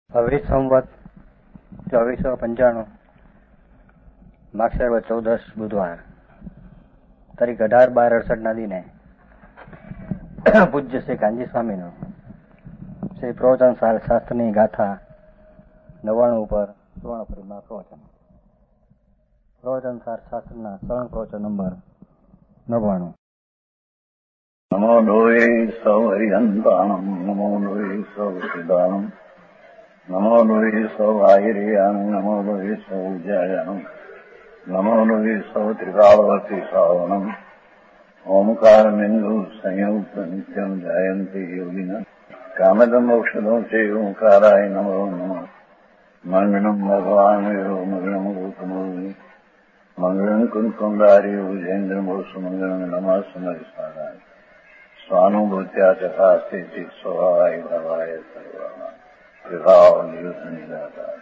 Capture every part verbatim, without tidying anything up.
હવે સંવત ચોવીસો પંચાણું માગસર ચૌદસ બુધવાર તારીખ અઢાર બાર અડસઠ ના દિને પૂજ્ય શ્રી કાંજી સ્વામીનું શ્રી પ્રવચન શાસ્ત્રની ગાથા નવાણું ઉપર સુવર્ણપુરીમાં પ્રવચન પ્રવચન શાસ્ત્રના સળંગ પ્રવચન નંબર નવાણું. નમો લોહે સૌ હરિહંતાણમ નમો લોહે સૌ સિદ્ધાણમ નમો લોહે સૌ આહિર્યાન નમો લોહે સૌ જયાનમ નમો લોહે સૌ ત્રિકાળવતી શ્રાવણમ ઓમકાર બિંદુ સંયુક્ત નિત્યમ જાયંતી યોગિના કામદમ ઔષધો છે ઓંકારાય નમો નમઃ મંગળમ ભગવાન મંગળમ ગૌતમોની મંગળમ કુંકુંડારી વિજેન્દ્રમો સુમંગળમ નમઃ સમયસ્વારાય સ્વાનુભૂત્યા ચકાસ્તે ચિત સ્વભાવાય ભવાય સર્વા વિભાવ નિદાતા.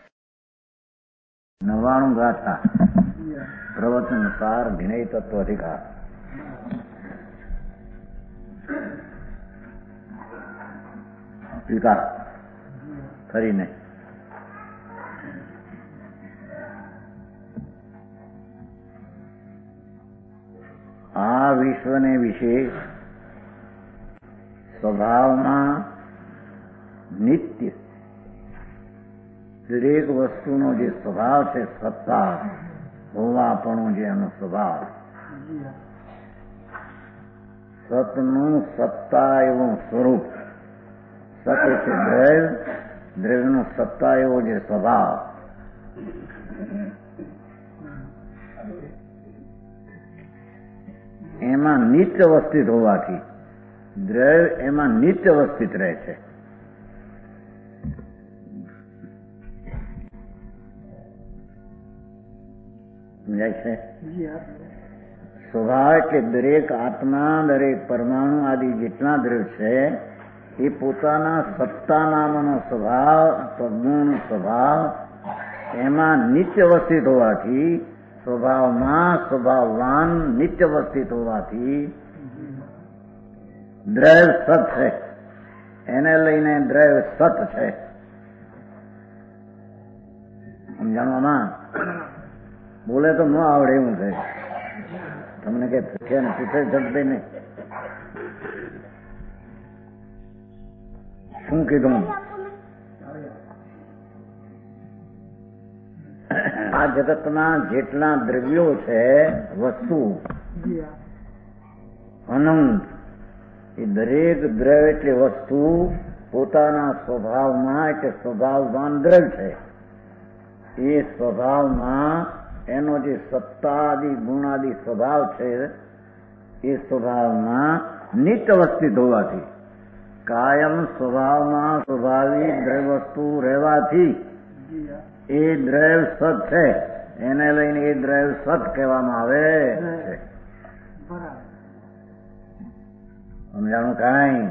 નવાણું ગાથા પ્રવચન સાર વિનય તત્વ અધિકાર. ટીકા કરીને આ વિશ્વને વિશેષ સ્વભાવમાં નિત્ય દરેક વસ્તુનો જે સ્વભાવ છે સત્તા હોવાપણો જે એનો સ્વભાવ, સતનું સત્તા એવું સ્વરૂપ, સત એટલે દ્રવ્ય, દ્રવ્યનો સત્તા એવો જે સ્વભાવ, એમાં નિત્ય અવસ્થિત હોવાથી દ્રવ્ય એમાં નિત્ય અવસ્થિત રહે છે. સમજાય છે? સ્વભાવ એટલે દરેક આત્મા, દરેક પરમાણુ આદિ જેટલા દ્રવ્ય છે એ પોતાના સત્તા નામનો સ્વભાવ, ગુણ સ્વભાવ એમાં નિત્ય અવસ્થિત હોવાથી, સ્વભાવમાં સ્વભાવવાન નિત્ય અવસ્થિત હોવાથી દ્રવ્ય સત છે, એને લઈને દ્રવ્ય સત છે. સમજાણવામાં બોલે તો ન આવડે એવું છે. તમને કઈ પૂછે ને પૂછે જગતે નહીં. શું કીધું? આ જગતના જેટલા દ્રવ્યો છે, વસ્તુ અનંત, એ દરેક દ્રવ્ય એટલે વસ્તુ પોતાના સ્વભાવમાં એટલે સ્વભાવવાન દ્રવ્ય છે. એ સ્વભાવમાં એનો જે સત્તાદિ ગુણાદિ સ્વભાવ છે એ સ્વભાવમાં નિત્ય અવસ્થિત હોવાથી, કાયમ સ્વભાવમાં સ્વભાવી દ્રવ્ય વસ્તુ રહેવાથી એ દ્રવ્ય સત છે. એને લઈને એ દ્રવ્ય સત કહેવામાં આવે છે. સમજાણું? કાંઈ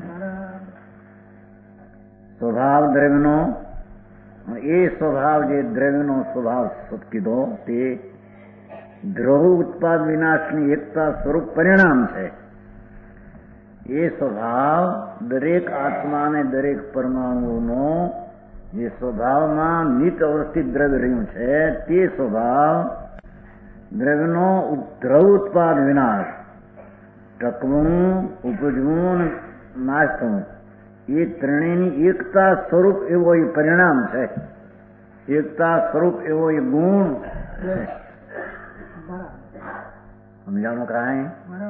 સ્વભાવ દ્રવ્યનો, એ સ્વભાવ જે દ્રવ્યનો સ્વભાવ સત કીધો તે દ્રવ ઉત્પાદ વિનાશની એકતા સ્વરૂપ પરિણામ છે. એ સ્વભાવ દરેક આત્મા અને દરેક પરમાણુઓનો જે સ્વભાવમાં નિત અવસ્થિત દ્રવ્ય રહ્યું છે તે સ્વભાવ દ્રવ્યનો દ્રવ ઉત્પાદ વિનાશ, ટકવું, ઉપજવું, નાશ થવું, એ ત્રણેયની એકતા સ્વરૂપ એવો એ પરિણામ છે. એકતા સ્વરૂપ એવો એ ગુણ છે. સમજાણું? કાંઈ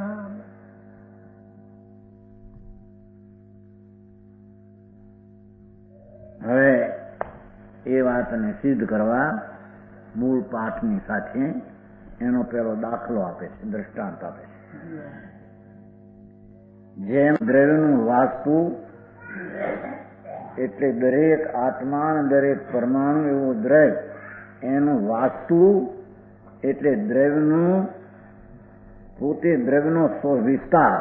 હવે એ વાતને સિદ્ધ કરવા મૂળ પાઠની સાથે એનો પેલો દાખલો આપે છે, દ્રષ્ટાંત આપે છે. જેમ દ્રવ્યનું વાસ્તુ એટલે દરેક આત્મા અને દરેક પરમાણુ એવું દ્રવ્ય, એનું વાસ્તુ એટલે દ્રવ્યનું પોતે દ્રવ્યનો સ્વવિસ્તાર,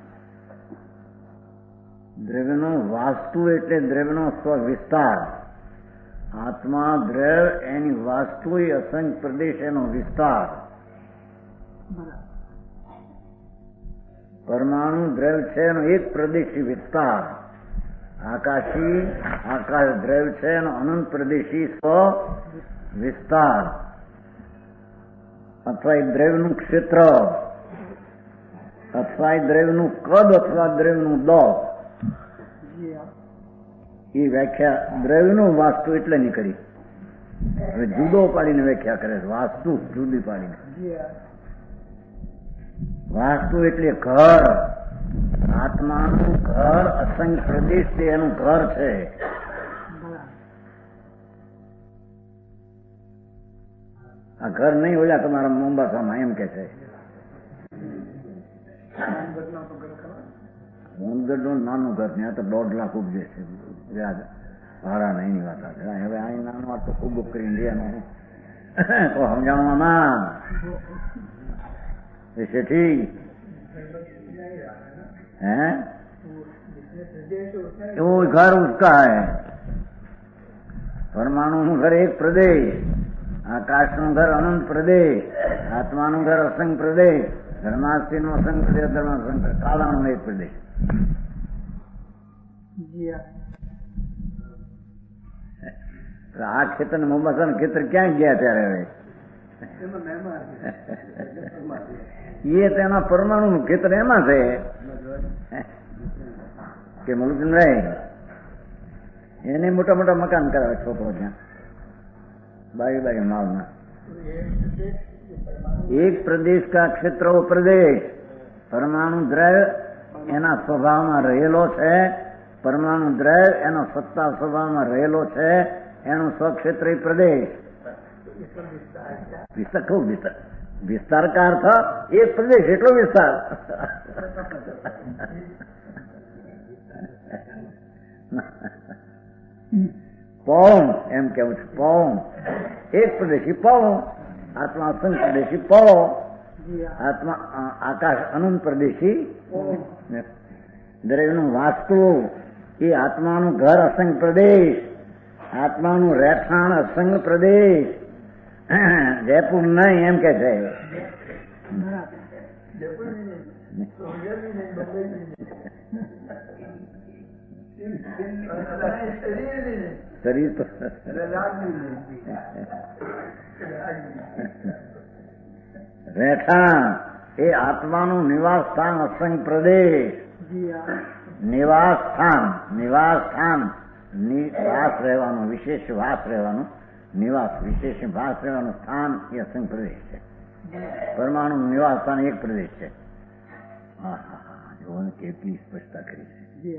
દ્રવ્યનો વાસ્તુ એટલે દ્રવ્યનો સ્વવિસ્તાર, આત્મા દ્રવ્ય એની વાસ્તુ એ અસંખ્ય પ્રદેશ એનો વિસ્તાર, પરમાણુ દ્રવ્ય છે એનો એક પ્રદેશી વિસ્તાર, આકાશી આકાશ દ્રવ્ય છે એનો અનંત પ્રદેશી સ્વ વિસ્તાર અથવા એ દ્રવ્યનું ક્ષેત્ર અથવા એ દ્રવ્યનું કદ અથવા દ્રવ્યનું દ એ વ્યાખ્યા દ્રવ્યનું વાસ્તુ એટલે નીકળી. હવે જુદો પાડીને વ્યાખ્યા કરે છે. વાસ્તુ જુદી પાડીને. વાસ્તુ એટલે ઘર. આત્માનું ઘર અસંખ્ય પ્રદેશ છે, એનું ઘર છે. આ ઘર નહીં ઓલા તમારા મોમ્બાસામાં એમ કે છે. હોમગઢનું નાનું ઘર ત્યાં તો દોઢ લાખ ઉપજે છે વ્યાજ ભાડા નહીં ની વાત આવે. હવે અહીં નાનું વાત તો ખૂબ કરીને રે તો સમજાણવામાં શેઠી है वो घर उसका है. परमाणु નું ઘર એક પ્રદેશ, આકાશ નું ઘર અનંત પ્રદેશ, આત્માનું ઘર અસંખ્ય પ્રદેશ, ધર્માસ્તી નું અસંખ્ય પ્રદેશ, ધર્મ કાલાનું એક પ્રદેશ. આ ખેતર મોબાસા ખેતર ક્યાં ગયા ત્યારે હવે એ તેના પરમાણુ નું ખેતર એમાં છે કે મુલકભાઈ એને મોટા મોટા મકાન કરાવે છોકરો ત્યાં બારી બારી માલના. એક પ્રદેશ કા ક્ષેત્ર પ્રદેશ પરમાણુ દ્રવ્ય એના સ્વભાવમાં રહેલો છે. પરમાણુ દ્રવ્ય એનો સત્તા સ્વભાવમાં રહેલો છે. એનું સ્વક્ષેત્ર પ્રદેશ વિસ્તાર ખૂબ વિસ્તાર વિસ્તાર કા અર્થ એક પ્રદેશ એટલો વિસ્તાર. પૌમ એમ કેવું છે. પૌમ એક પ્રદેશી પૌમ, આત્મા અસંખ્ય પ્રદેશી પૌ, આત્મા આકાશ અનંત પ્રદેશી. દરેકનું વાસ્તુ એ આત્માનું ઘર અસંખ્ય પ્રદેશ, આત્માનું રહેઠાણ અસંખ્ય પ્રદેશ. જયપુર નહીં એમ કે છે. શરીર તો રહેઠાણ એ આત્માનું નિવાસ સ્થાન અસંખ્ય પ્રદેશ. નિવાસ સ્થાન નિવાસ સ્થાન વાસ રહેવાનું, વિશેષ વાસ રહેવાનું, નિવાસ વિશેષ વાસ રહેવાનું સ્થાન એ અસંખ્ય પ્રદેશ છે. પરમાણુ નિવાસ સ્થાન એક પ્રદેશ છે. હા હા હા જોને કેટલી સ્પષ્ટતા કરી છે.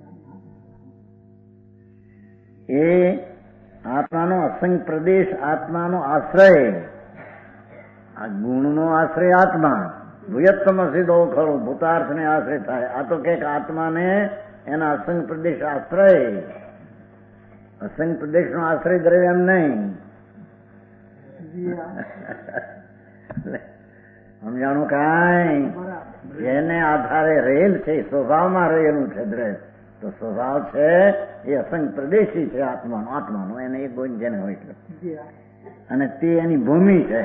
એ આત્માનો અસંખ્ય પ્રદેશ, આત્માનો આશ્રય. આ ગુણનો આશ્રય આત્મા. ભૂયત્તમ સીધો ખરો ભૂતાર્થ ને આશ્રય થાય. આ તો કે આત્માને એના અસંખ્ય પ્રદેશ આશ્રય. અસંખ્ય પ્રદેશ નો આશ્રય દ્રવ્ય એમ નહીં. સમજાણું કાંઈ? જેને આધારે રહેલ છે, સ્વભાવમાં રહેલું છે દ્રવ્ય, તો સ્વભાવ છે એ અસંખ્ય પ્રદેશી છે આત્માનો. આત્માનો એને એક ગોઈન જેને હોય છે અને તે એની ભૂમિ છે.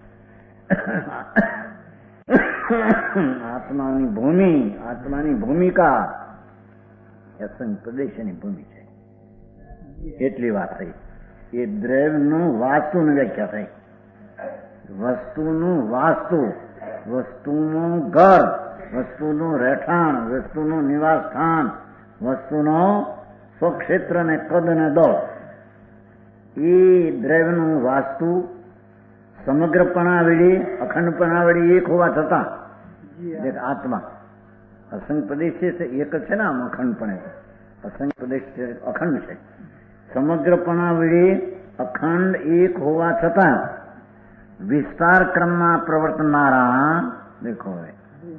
આત્માની ભૂમિ, આત્માની ભૂમિકા અસંખ્ય પ્રદેશની ભૂમિ છે. એટલી વાત થઈ. એ દ્રવ્યનું વાસ્તુની વ્યાખ્યા થઈ. વસ્તુનું વાસ્તુ, વસ્તુનું ઘર, વસ્તુનું રહેઠાણ, વસ્તુનું નિવાસ સ્થાન, વસ્તુનો સ્વક્ષેત્ર ને કદ ને દો. એ દ્રવ્યનું વાસ્તુ સમગ્રપણાવડી, અખંડપણાવડી એક હોવા છતાં આત્મા અસંખ્ય પ્રદેશ છે, એક છે ને આમ અખંડપણે. અસંખ્ય પ્રદેશ છે, અખંડ છે. સમગ્રપણાવડી અખંડ એક હોવા છતાં વિસ્તાર ક્રમમાં પ્રવર્તનારા, દેખો હવે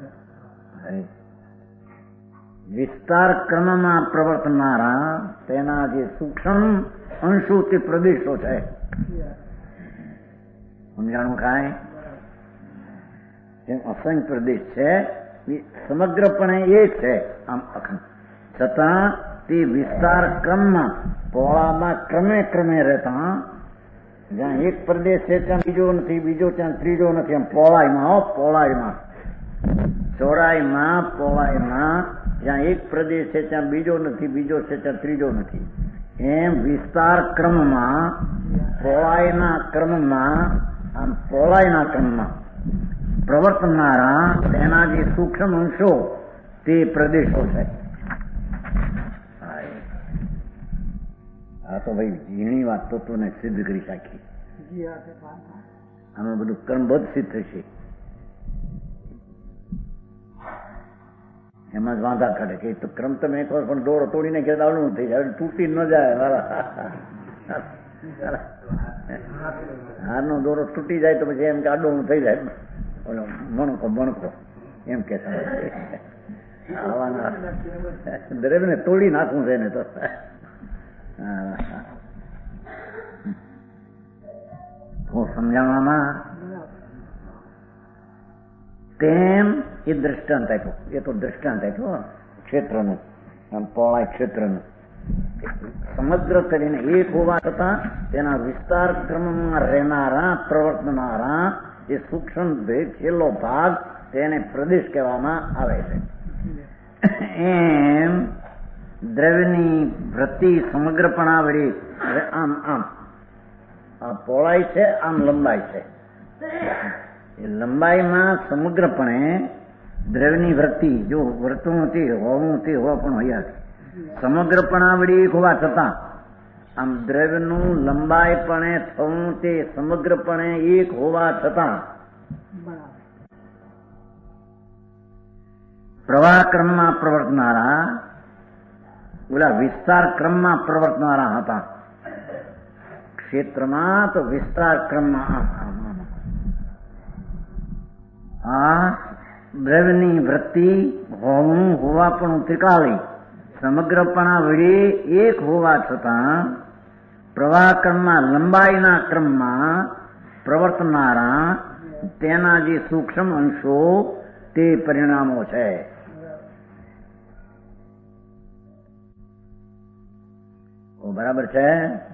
વિસ્તાર ક્રમમાં પ્રવર્તનારા તેના જે સૂક્ષ્મ અંશો તે પ્રદેશો છે. સમજાણું કાંઈ? જેમ અસંખ્ય પ્રદેશ છે સમગ્રપણે એ છે આમ અખંડ, છતાં તે વિસ્તાર ક્રમમાં પહોળામાં ક્રમે ક્રમે રહેતા, જ્યાં એક પ્રદેશ છે ત્યાં બીજો નથી, બીજો ત્યાં ત્રીજો નથી, એમ પહોળાઈમાં પહોળાઈમાં ચોરાઈમાં પહોળાઈમાં જ્યાં એક પ્રદેશ છે ત્યાં બીજો નથી, બીજો છે ત્યાં ત્રીજો નથી, એમ વિસ્તાર ક્રમમાં પહોળાઈના ક્રમમાં આમ પહોળાઈના ક્રમમાં પ્રવર્તનારા તેના જે સૂક્ષ્મ અંશો તે પ્રદેશો છે. આ તો ભાઈ ઝીણી વાત તો તને સિદ્ધ કરી શકી. આમાં બધું કર્મબદ્ધ સિદ્ધ થશે. એમાં જ વાંધા કાઢે કે તો ક્રમ તમે એક વાર પણ દોરો તોડીને કે દાવણું થઈ જાય, તૂટી ન જાય. હારનો દોરો તૂટી જાય તો પછી એમ કે આડોનું થઈ જાય, ઓલો મણકો મણકો એમ કે આવાના દરેક ને તોડી નાખવું છે ને તો. હું સમજાવવામાં તેમ એ દ્રષ્ટાંત આપ્યો. એ તો દ્રષ્ટાંત આપ્યો ક્ષેત્રનું, આમ પહોળાઈ ક્ષેત્રનું. સમગ્ર કરીને એક હોવા છતાં તેના વિસ્તાર ક્રમમાં રહેનારા પ્રવર્તનારા જે સૂક્ષ્મ છેલ્લો ભાગ તેને પ્રદેશ કહેવામાં આવે છે. એમ દ્રવ્યની વૃત્તિ સમગ્રપણા વળી આમ આમ આ પહોળાઈ છે, આમ લંબાઈ છે. એ લંબાઈમાં સમગ્રપણે દ્રવ્યની વૃત્તિ જો વર્તું હતી હોવું તે હોવા પણ હોય સમગ્રપણા વળી હોવા છતાં આમ દ્રવ્યનું લંબાઈપણે થવું તે સમગ્રપણે એક હોવા છતાં પ્રવાહ ક્રમમાં પ્રવર્તનારા ઓલા વિસ્તાર ક્રમમાં પ્રવર્તનારા હતા. ક્ષેત્રમાં તો વિસ્તાર ક્રમમાં આ દ્રવ્યની વૃત્તિ હોવું હોવા પણ ત્રિકાળી સમગ્રપણા વળી એક હોવા છતાં પ્રવાહ ક્રમમાં લંબાઈના ક્રમમાં પ્રવર્તનારા તેના જે સૂક્ષ્મ અંશો તે પરિણામો છે. બરાબર છે.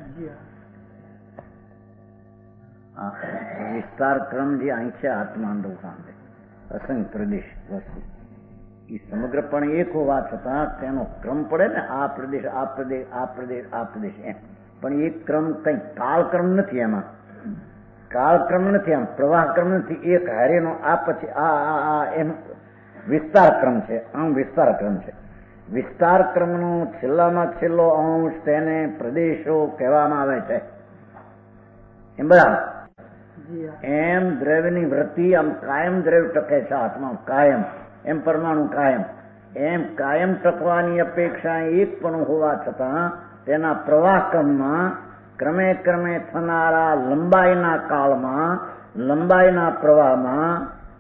વિસ્તાર ક્રમ જે અહીં છે આત્માન સાંભળે અસંખ્ય પ્રદેશ વસ્તુ એ સમગ્રપણે એક હોવા છતાં તેનો ક્રમ પડે ને આ પ્રદેશ આ પ્રદેશ આ પ્રદેશ આ પ્રદેશ એમ, પણ એક ક્રમ કઈ કાળક્રમ નથી, એમાં કાળક્રમ નથી, આમ પ્રવાહ ક્રમ નથી. એક હારેનો આ પછી આ આ આ એમ વિસ્તાર ક્રમ છે. આમ વિસ્તાર ક્રમ છે. વિસ્તાર ક્રમનો છેલ્લામાં છેલ્લો અંશ તેને પ્રદેશો કહેવામાં આવે છે. એમ બરાબર. એમ દ્રવ્યની વૃત્તિ આમ કાયમ દ્રવ્ય ટકે છે આત્મા કાયમ, એમ પરમાણુ કાયમ. એમ કાયમ ટકવાની અપેક્ષા એક પણ હોવા છતાં તેના પ્રવાહ ક્રમમાં ક્રમે ક્રમે થનારા લંબાઈના કાળમાં લંબાઈના પ્રવાહમાં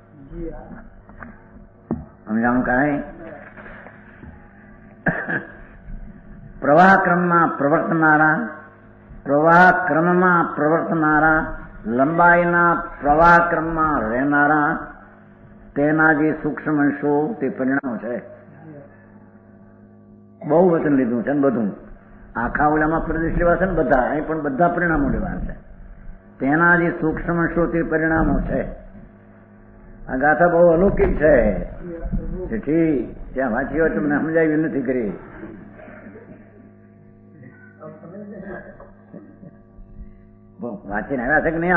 સમજાવું કાંઈ પ્રવાહ ક્રમમાં પ્રવર્તનારા પ્રવાહ ક્રમમાં પ્રવર્તનારા લંબાઈના પ્રવાહ ક્રમમાં રહેનારા તેના જે સૂક્ષ્મ અંશો તે પરિણામો છે. બહુ વચન લીધું છે ને બધું આખા ઓલામાં પ્રદેશ લેવા છે ને બધા અહીં પણ બધા પરિણામો લેવા છે. તેના જે સૂક્ષ્મ અંશો તે પરિણામો છે. આ ગાથા બહુ અલૌકિક છે. તેથી ત્યાં વાંચી હોય તમને સમજાવી નથી કરી. વાંચીને આવ્યા છે કે નહીં?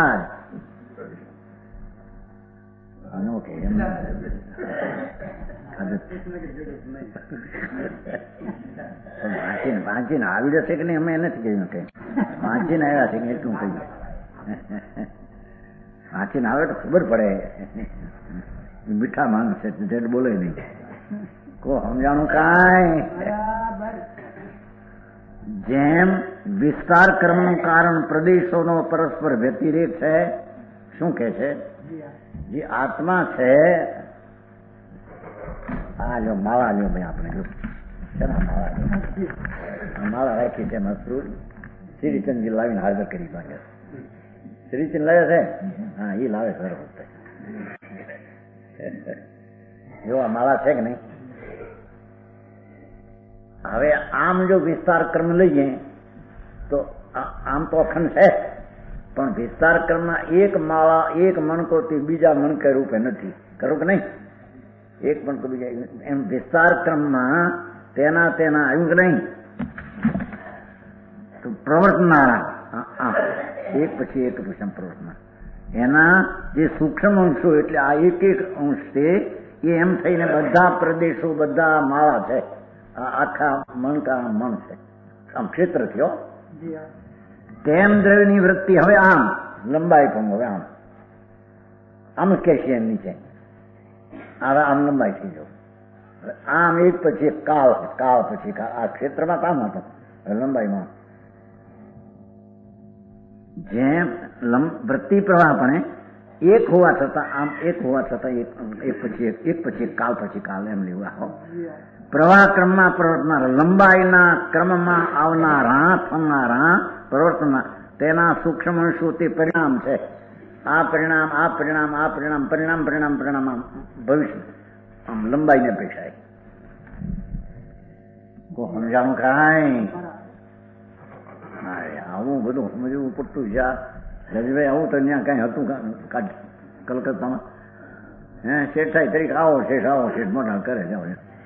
આ ઓકે વાંચીને વાંચીને આવી જશે કે નહીં અમે નથી કહ્યું કે વાંચીને આવ્યા છે કે એટલું કહ્યું. વાંચીને આવે તો ખબર પડે. મીઠા માણસ છે જેટ બોલે નહીં. કો સમજાણું કાંઈ? જેમ વિસ્તાર ક્રમનું કારણ પ્રદેશોનો પરસ્પર વ્યતિરેક છે. શું કે છે? જે આત્મા છે આ જો માળા લ્યો ભાઈ આપણે જો છે ને માળા માળા રાખી છે મસરૂર શ્રીચંદજી લાવીને હાજર કરી શકે. શ્રીચંદ લાવે છે? હા એ લાવે છે વખતે. જો આ માળા છે કે નહીં? હવે આમ જો વિસ્તાર ક્રમ લઈએ તો આમ તો અખંડ છે, પણ વિસ્તાર ક્રમના એક માળા એક મણકો થી બીજા મણકે રૂપે નથી. ખરું કે નહીં? એક પણ તો બીજા એમ વિસ્તાર ક્રમમાં તેના તેના આવ્યું કે નહીં તો પ્રવર્તનારા એક પછી એક પછી પ્રવર્તનાર એના જે સૂક્ષ્મ અંશો એટલે આ એક એક અંશ છે એ એમ થઈને બધા પ્રદેશો બધા માળા છે આ આખા મણકા મણ છે આમ ક્ષેત્ર થયો તેમ દ્રવ્યની વૃત્તિ હવે આમ લંબાઈ પણ હવે આમ આમ કેશી એમ નીચે હવે આમ લંબાઈ થઈ જાવ આમ એક પછી એક કાળ કાળ પછી કાળ આ ક્ષેત્રમાં કામ હતો લંબાઈમાં જેમ વૃત્તિ પ્રવાહ પણ એક હોવા છતાં આમ એક હોવા છતાં એક પછી એક એક પછી એક કાળ પછી કાળ એમ લેવું આવો પ્રવાહ ક્રમમાં પ્રવર્તનાર લંબાઈના ક્રમમાં આવનારા થનારા પ્રવર્તના તેના સૂક્ષ્મ અંશો તે પરિણામ છે આ પરિણામ આ પરિણામ આ પરિણામ પરિણામ પરિણામ પરિણામ આમ ભવિષ્ય આમ લંબાઈને અપેક્ષાએ સમજાણું કાંઈ આવું બધું સમજવું પડતું છે રજભાઈ આવું તો ત્યાં કઈ હતું કલકત્તામાં હે શેઠાઈ તરીકે આવો શેઠ આવો શેઠ મોટા કરે જાઓ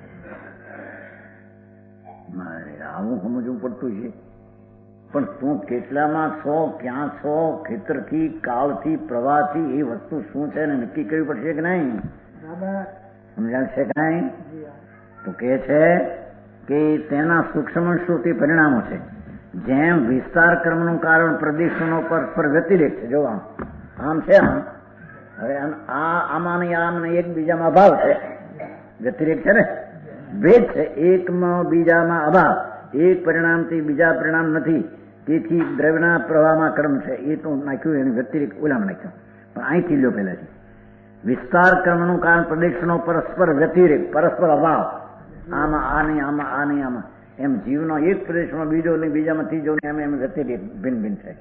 મારે આવું સમજવું પડતું છે પણ તું કેટલામાં છો ક્યાં છો ખેતરથી કાળથી પ્રવાહથી એ વસ્તુ શું છે ને નક્કી કરવી પડશે કે નહીં સમજાય છે કાંઈ તો કે છે કે તેના સૂક્ષ્મ શું તે પરિણામો છે જેમ વિસ્તાર ક્રમનું કારણ પ્રદેશોનો પરસ્પર વ્યતિરેક છે જો આમ આમ છે આમ હવે આ આમાં ને આમ ને એકબીજામાં અભાવ છે વ્યતિરેક છે ને ભેદ છે એકમાં બીજામાં અભાવ એક પરિણામથી બીજા પરિણામ નથી તેથી દ્રવ્યના પ્રવાહમાં ક્રમ છે એ તો નાખ્યું એનું વ્યતિરેક ઓલામાં નાખ્યું પણ અહીંથી લ્યો પહેલાથી વિસ્તાર ક્રમનું કારણ પ્રદેશનો પરસ્પર વ્યતિરેક પરસ્પર અભાવ આમાં આ નહીં આમાં આ નહીં આમાં એમ જીવનો એક પ્રદેશમાં બીજો નહીં બીજામાં ત્રીજો નહીં એમ એમ વ્યતિરેક ભિન્ન ભિન્ન છે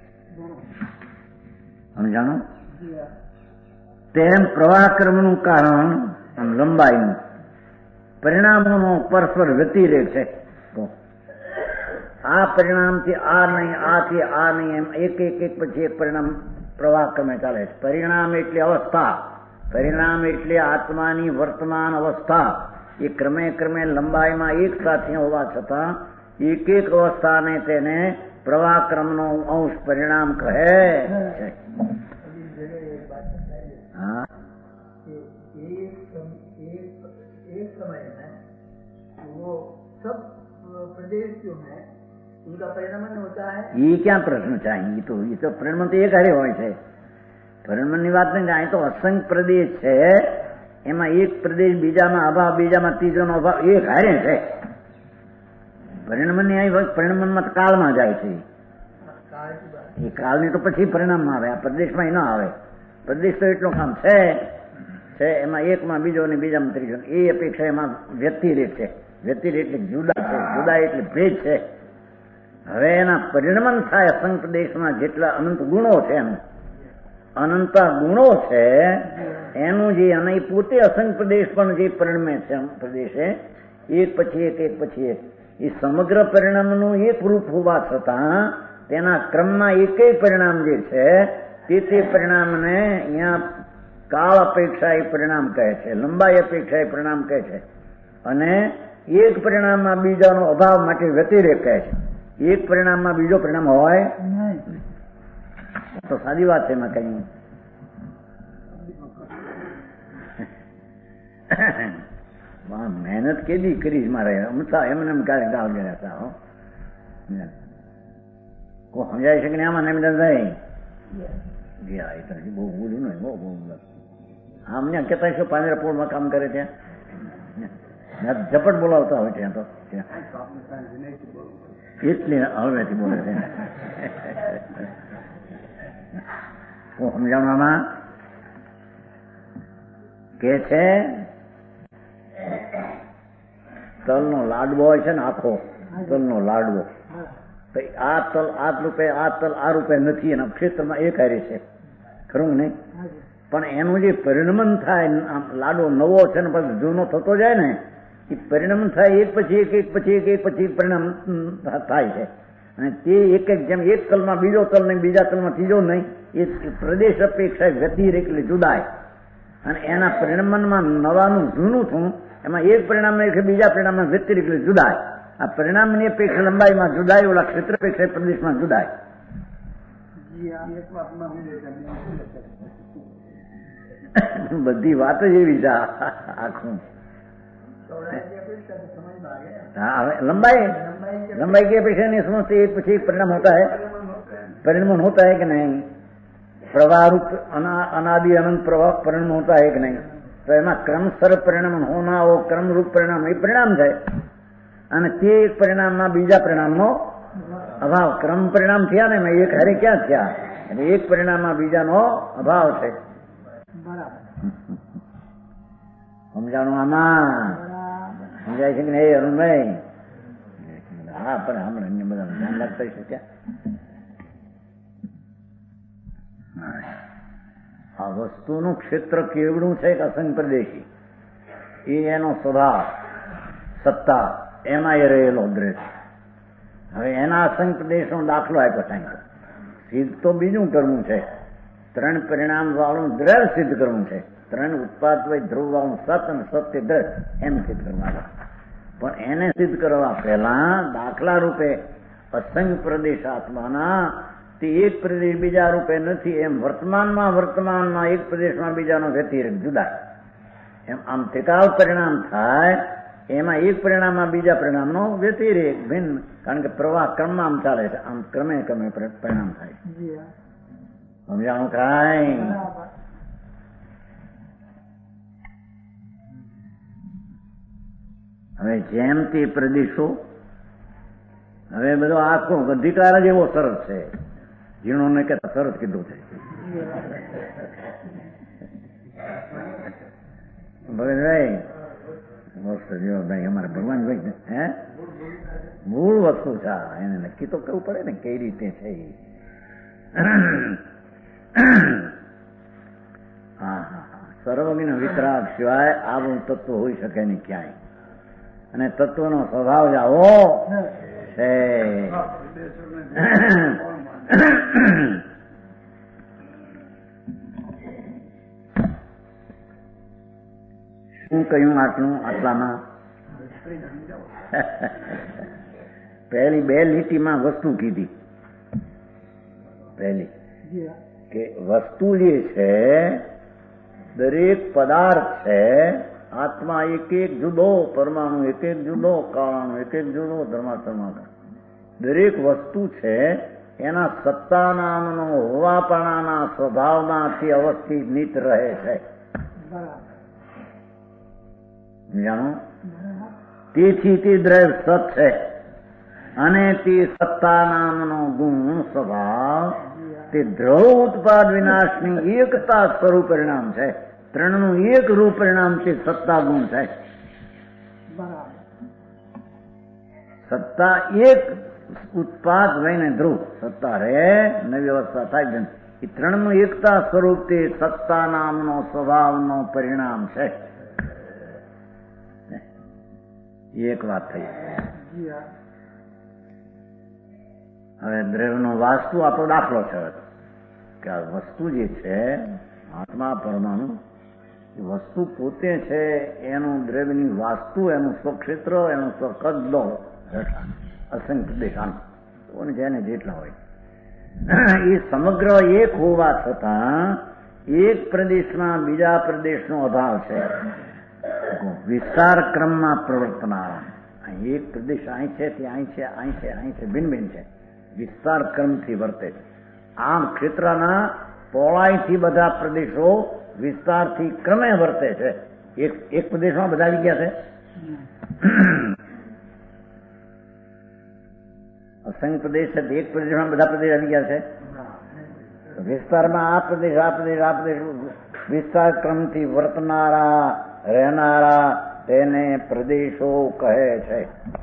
સમજાણો તેમ પ્રવાહ ક્રમનું કારણ આમ લંબાઈનું પરિણામોનો પરસ્પર વ્યતિરેક છે તો આ પરિણામથી આ નહીં આથી આ નહીં એમ એક એક એક પછી એક પરિણામ પ્રવાહ ક્રમે ચાલે છે પરિણામ એટલે અવસ્થા પરિણામ એટલે આત્માની વર્તમાન અવસ્થા એ ક્રમે ક્રમે લંબાઈમાં એક સાથે હોવા છતાં એક એક અવસ્થાને તેને પ્રવાહ ક્રમનો અંશ પરિણામ કહે છે हाँ एक समय में वो सब प्रदेश जो है उनका परिणमन होता है ये क्या प्रश्न चाहिए तो ये तो परिणमन तो एक हरे હોય છે પરિણમનની વાત નહીં અહીં તો અસંખ્ય પ્રદેશ છે એમાં એક પ્રદેશ બીજામાં અભાવ બીજામાં ત્રીજાનો અભાવ એક હારે છે પરિણમનની અહીં પરિણમનમાં કાળમાં જાય છે એ કાળની તો પછી પરિણામમાં આવે આ પ્રદેશમાં ન આવે પ્રદેશ તો એટલો કામ છે છે એમાં એકમાં બીજો ને બીજામાં ત્રીજો એ અપેક્ષા એમાં વ્યતિરેક છે વ્યતિરેક એટલે જુદા છે જુદા એટલે ભેદ છે હવે એના પરિણમન થાય અસંખ્ય પ્રદેશમાં જેટલા અનંત ગુણો છે એનું અનંત ગુણો છે એનું જે અને પોતે અસંખ્ય પ્રદેશ પણ જે પરિણમે છે પ્રદેશે એક પછી એક એક પછી એક એ સમગ્ર પરિણામનું એક રૂપ હોવા છતાં તેના ક્રમમાં એક પરિણામ જે છે તે તે પરિણામને અહીંયા કાળ અપેક્ષા એ પરિણામ કહે છે લંબાઈ અપેક્ષા એ પરિણામ કહે છે અને એક પરિણામમાં બીજાનો અભાવ માટે વ્યતિરેક કહે છે એક પરિણામમાં બીજો પરિણામ હોય તો સાદી વાત છે એમાં કઈ મહેનત કેદી કરીશ મારે અમથા એમને એમ ક્યારે ગાવ ગયા હો કોઈ સમજાય છે કે આમાં એમ નહીં ગયા એ તો બહુ બોલું ને બહુ બહુ આમ ત્યાં કહેતા શું પાંજરાપોળમાં કામ કરે ત્યાં ઝપટ બોલાવતા હોય ત્યાં તો એટલે હળવેથી બોલે છે હું સમજાવવામાં કે છે તલનો લાડવો હોય છે ને આખો તલનો લાડવો આ તલ આ રૂપે આ તલ આ રૂપે નથી એના ક્ષેત્રમાં એક હારે છે ખરું નહીં પણ એનું જે પરિણમન થાય લાડવો નવો છે ને પછી જૂનો થતો જાય ને એ પરિણમન થાય એક પછી એક એક પછી એક એક પછી પરિણામ થાય છે અને તે એક એક જેમ એક તલમાં બીજો તલ નહીં બીજા તલમાં ત્રીજો નહીં એ પ્રદેશ અપેક્ષા વ્યતિરેક એટલે જુદાય અને એના પરિણામમાં નવાનું જૂનું થયું, એમાં એક પરિણામ બીજા પરિણામમાં વ્યતિરિક્ત જુદાય. આ પરિણામની અપેક્ષા લંબાઈમાં જુદાય, ઓલા ક્ષેત્ર અપેક્ષા પ્રદેશમાં જુદાય. બધી વાત જ એવી છે આખું. हाँ लंबाई लंबाई की अपेक्षा नहीं समझते, પછી परिणाम होता है, परिणाम होता है कि नहीं, प्रवाह रूप अनादि अनंत प्रवाह परिणाम होता है कि नहीं, तो એમાં ક્રમસર પરિણામ હોના ઓ ક્રમ રૂપ પરિણામ એ પરિણામ છે, અને તે એક પરિણામમાં બીજા પરિણામનો અભાવ, ક્રમ પરિણામ થયા ને એક હારે ક્યાં થયા, એટલે એક પરિણામમાં બીજાનો અભાવ છે. સમજાણું આમાં સમજાય છે કે નહીં અરુણભાઈ? હા, પણ હમણાં અન્ય બધા ધ્યાન રાખતા છે ત્યાં. આ વસ્તુનું ક્ષેત્ર કેવડું છે કે અસંગ પ્રદેશી, એ એનો સ્વભાવ સત્તા એમાં એ રહેલો દ્રશ્ય. હવે એના અસંગ પ્રદેશનો દાખલો આપ્યો સાંઈ, સિદ્ધ તો બીજું કરવું છે, ત્રણ પરિણામ વાળું દ્રવ્ય સિદ્ધ કરવું છે, ત્રણ ઉત્પાદ વય ધ્રુવ વાળું સત અને સત્ય દ્રવ્ય એમ સિદ્ધ કરવાનું. પણ એને સિદ્ધ કરવા પહેલા દાખલા રૂપે અસંગ પ્રદેશ આત્માના તે એક પ્રદેશ બીજા રૂપે નથી, એમ વર્તમાનમાં વર્તમાનમાં એક પ્રદેશમાં બીજાનો વ્યતિરેક જુદા, એમ આમ ત્રિકાળ પરિણામ થાય, એમાં એક પરિણામમાં બીજા પરિણામનો વ્યતિરેક ભિન્ન, કારણ કે પ્રવાહ ક્રમમાં આમ ચાલે છે, આમ ક્રમે ક્રમે પરિણામ થાય. સમજાણું કાંઈ? હવે જેમ તે પ્રદેશો, હવે બધો આખો અધિકાર જ એવો સરસ છે, ઝીણો ને કે સરસ કીધું છે. ભગતભાઈ મસ્ત જો ભાઈ અમારે ભગવાનભાઈ હે મૂળ વસ્તુ છે, એને નક્કી તો કરવું પડે ને કઈ રીતે છે. હા હા સર્વજ્ઞ વિતરાગ સિવાય આવું તત્વ હોઈ શકે નહીં ક્યાંય, અને તત્વનો સ્વભાવ જ આવો છે. શું કહ્યું આટલું આટલામાં? પહેલી બે લીટીમાં વસ્તુ કીધી, પહેલી કે વસ્તુ જે છે દરેક પદાર્થ છે, આત્મા એક એક જુદો, પરમાણુ એક એક જુદો, કાળાણુ એક એક જુદો, ધર્માત્મા દરેક વસ્તુ છે એના સત્તા નામનો હોવાપણાના સ્વભાવમાંથી અવસ્થિત નીત રહે છે. જાણો, તેથી તે દ્રવ્ય સત છે, અને તે સત્તા નામનો ગુણ સ્વભાવ તે દ્રવ ઉત્પાદ વિનાશની એકતા સ્વરૂપ પરિણામ છે. ત્રણનું એક રૂપ પરિણામ છે, સત્તા ગુણ છે. સત્તા એક ઉત્પાદ વયને ધ્રુવ સત્તા રે નવી અવસ્થા થાય, એ ત્રણનું એકતા સ્વરૂપ તે સત્તા નામનો સ્વભાવનો પરિણામ છે. એક વાત થઈ. હવે દ્રવ્યનો વાસ્તુ આપણો દાખલો છે કે આ વસ્તુ જે છે આત્મા પરમાણુ વસ્તુ પોતે છે, એનું દ્રવ્યની વાસ્તુ, એનું સ્વક્ષેત્ર, એનું સ્વકદ અસંખ્ય દેખાણ જેને જેટલા હોય એ સમગ્ર એક હોવા છતાં એક પ્રદેશમાં બીજા પ્રદેશનો અભાવ છે. વિસ્તાર ક્રમમાં પ્રવર્તનારા એક પ્રદેશ અહીં છે તે અહીં છે, અહીં છે, અહીં છે, ભિન્ન ભિન્ન છે, વિસ્તાર ક્રમથી વર્તે છે. આમ ક્ષેત્રના પહોળાઈથી બધા પ્રદેશો વિસ્તારથી ક્રમે વર્તે છે. એક એક પ્રદેશમાં બધા આવી ગયા છે. અસંખ્ય પ્રદેશ છે, એક પ્રદેશમાં બધા પ્રદેશ આવી ગયા છે. વિસ્તારમાં આ પ્રદેશ આ પ્રદેશ આ પ્રદેશ વિસ્તાર ક્રમથી વર્તનારા રહેનારા તેને પ્રદેશો કહે છે.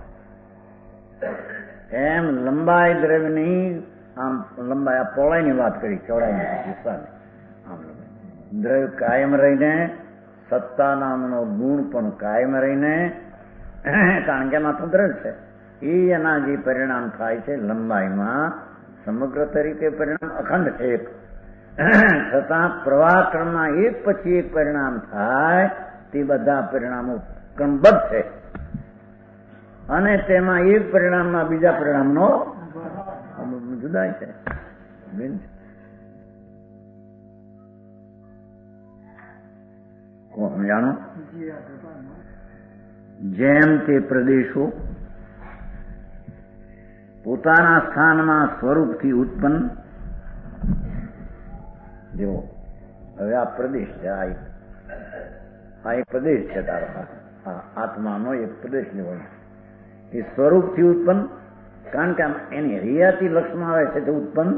એમ લંબાઈ દ્રવ્યની આમ લંબાઈ આ પહોળાઈની વાત કરી, ચોડાઈની વિસ્તારની આમ દ્રવ્ય કાયમ રહીને સત્તા નામનો ગુણ પણ કાયમ રહીને, કારણ કે એમાં તો દ્રવ્ય છે, એ એના જે પરિણામ થાય છે લંબાઈમાં સમગ્ર તરીકે પરિણામ અખંડ છે એક, છતાં પ્રવાહ ક્રમમાં એક પછી એક પરિણામ થાય તે બધા પરિણામો ક્રમબદ્ધ છે અને તેમાં એક પરિણામમાં બીજા પરિણામનો જુદાય છે. કોણ જાણો? જેમ તે પ્રદેશો પોતાના સ્થાનમાં સ્વરૂપથી ઉત્પન્ન, જો હવે આ પ્રદેશ છે, આ એક આ એક પ્રદેશ છે તારો, આત્માનો એક પ્રદેશ લેવાનો, એ સ્વરૂપથી ઉત્પન્ન, કારણ કે એની હરિયાતી લક્ષમાં આવે છે તે ઉત્પન્ન,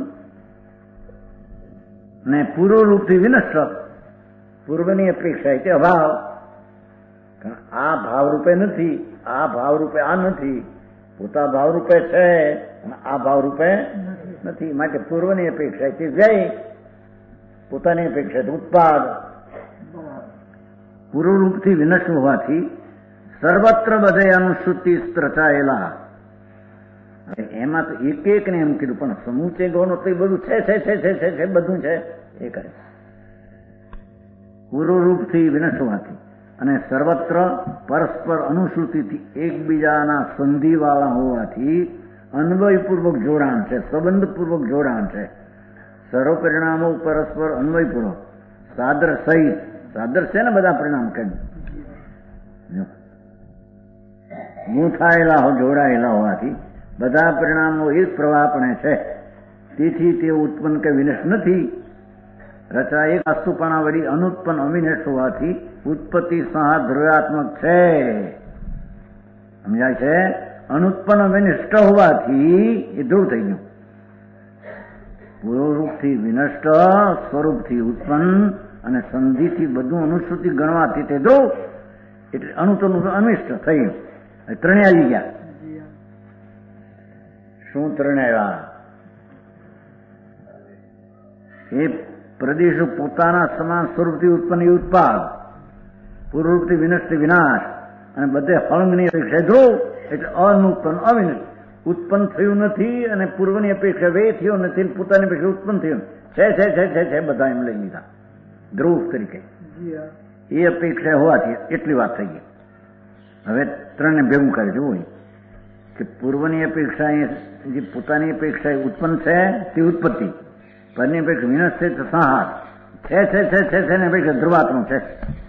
ને પૂર્વરૂપથી વિનષ્ટ, પૂર્વની અપેક્ષા તે અભાવ. આ ભાવરૂપે નથી, આ ભાવરૂપે આ નથી, પોતા ભાવરૂપે છે અને આ ભાવરૂપે નથી, માટે પૂર્વની અપેક્ષા તે વ્યય, પોતાની અપેક્ષા ઉત્પાદ. પૂર્વરૂપથી વિનષ્ટ હોવાથી સર્વત્ર બધે અનુસૂતિ રચાયેલા, એમાં તો એક એક ને એમ કીધું, પણ સમૂચે ગૌનો તો બધું છે છે છે છે છે છે બધું છે એ કરે. પૂર્વરૂપથી વિનષ્ટ હોવાથી અને સર્વત્ર પરસ્પર અનુસૂતિથી એકબીજાના સંધિવાળા હોવાથી અન્વયપૂર્વક જોડાણ છે, સંબંધપૂર્વક જોડાણ છે. સર્વ પરિણામો પરસ્પર અન્વયપૂર્વક સાદર સહિત, સાદર છે ને બધા પરિણામ કે ગૂંથાયેલા જોડાયેલા હોવાથી બધા પરિણામો એક પ્રવાહપણે છે. તેથી તે ઉત્પન્ન કે વિનષ્ટ નથી. રચના એક વસ્તુપણા વળી અનુત્પન્ન અવિનષ્ટ હોવાથી ઉત્પત્તિ સહ ધ્રુવાત્મક છે. સમજાય છે? અનુત્પન્ન અવિનષ્ટ હોવાથી એ ધ્રુવ થઈ ગયું. પૂર્વરૂપથી વિનષ્ટ, સ્વરૂપથી ઉત્પન્ન અને સંધિથી બધું અનુસૂતિ ગણવાથી તે ધ્રુવ, એટલે અનુત્પન્ન અનિષ્ટ થઈ ગયું. ત્રણે આવી ગયા. શું ત્રણે આવ્યા? એ પ્રદેશો પોતાના સમાન સ્વરૂપથી ઉત્પન્ન ઉત્પાદ, પૂર્વરૂપથી વિનષ્ટ વિનાશ, અને બધે હળંગની અપેક્ષા ધ્રુવ, એટલે અનુત્પન્ન અવિનષ્ટ. ઉત્પન્ન થયું નથી અને પૂર્વની અપેક્ષા વે થયો નથી, પોતાની અપેક્ષા ઉત્પન્ન થયું છે છે છે છે છે બધા એમ લઈ લીધા ધ્રુવ તરીકે. એ અપેક્ષા હોવાથી એટલી વાત થઈ ગઈ. હવે ત્રણને ભેગું કરે જોવું કે પૂર્વની અપેક્ષા જે પોતાની અપેક્ષા ઉત્પન્ન છે તે ઉત્પત્તિ, પરની અપેક્ષા વિનષ્ટ છે તો સંહાર છે છે છે છે છે ને અપેક્ષા ધ્રુવાત્મક છે.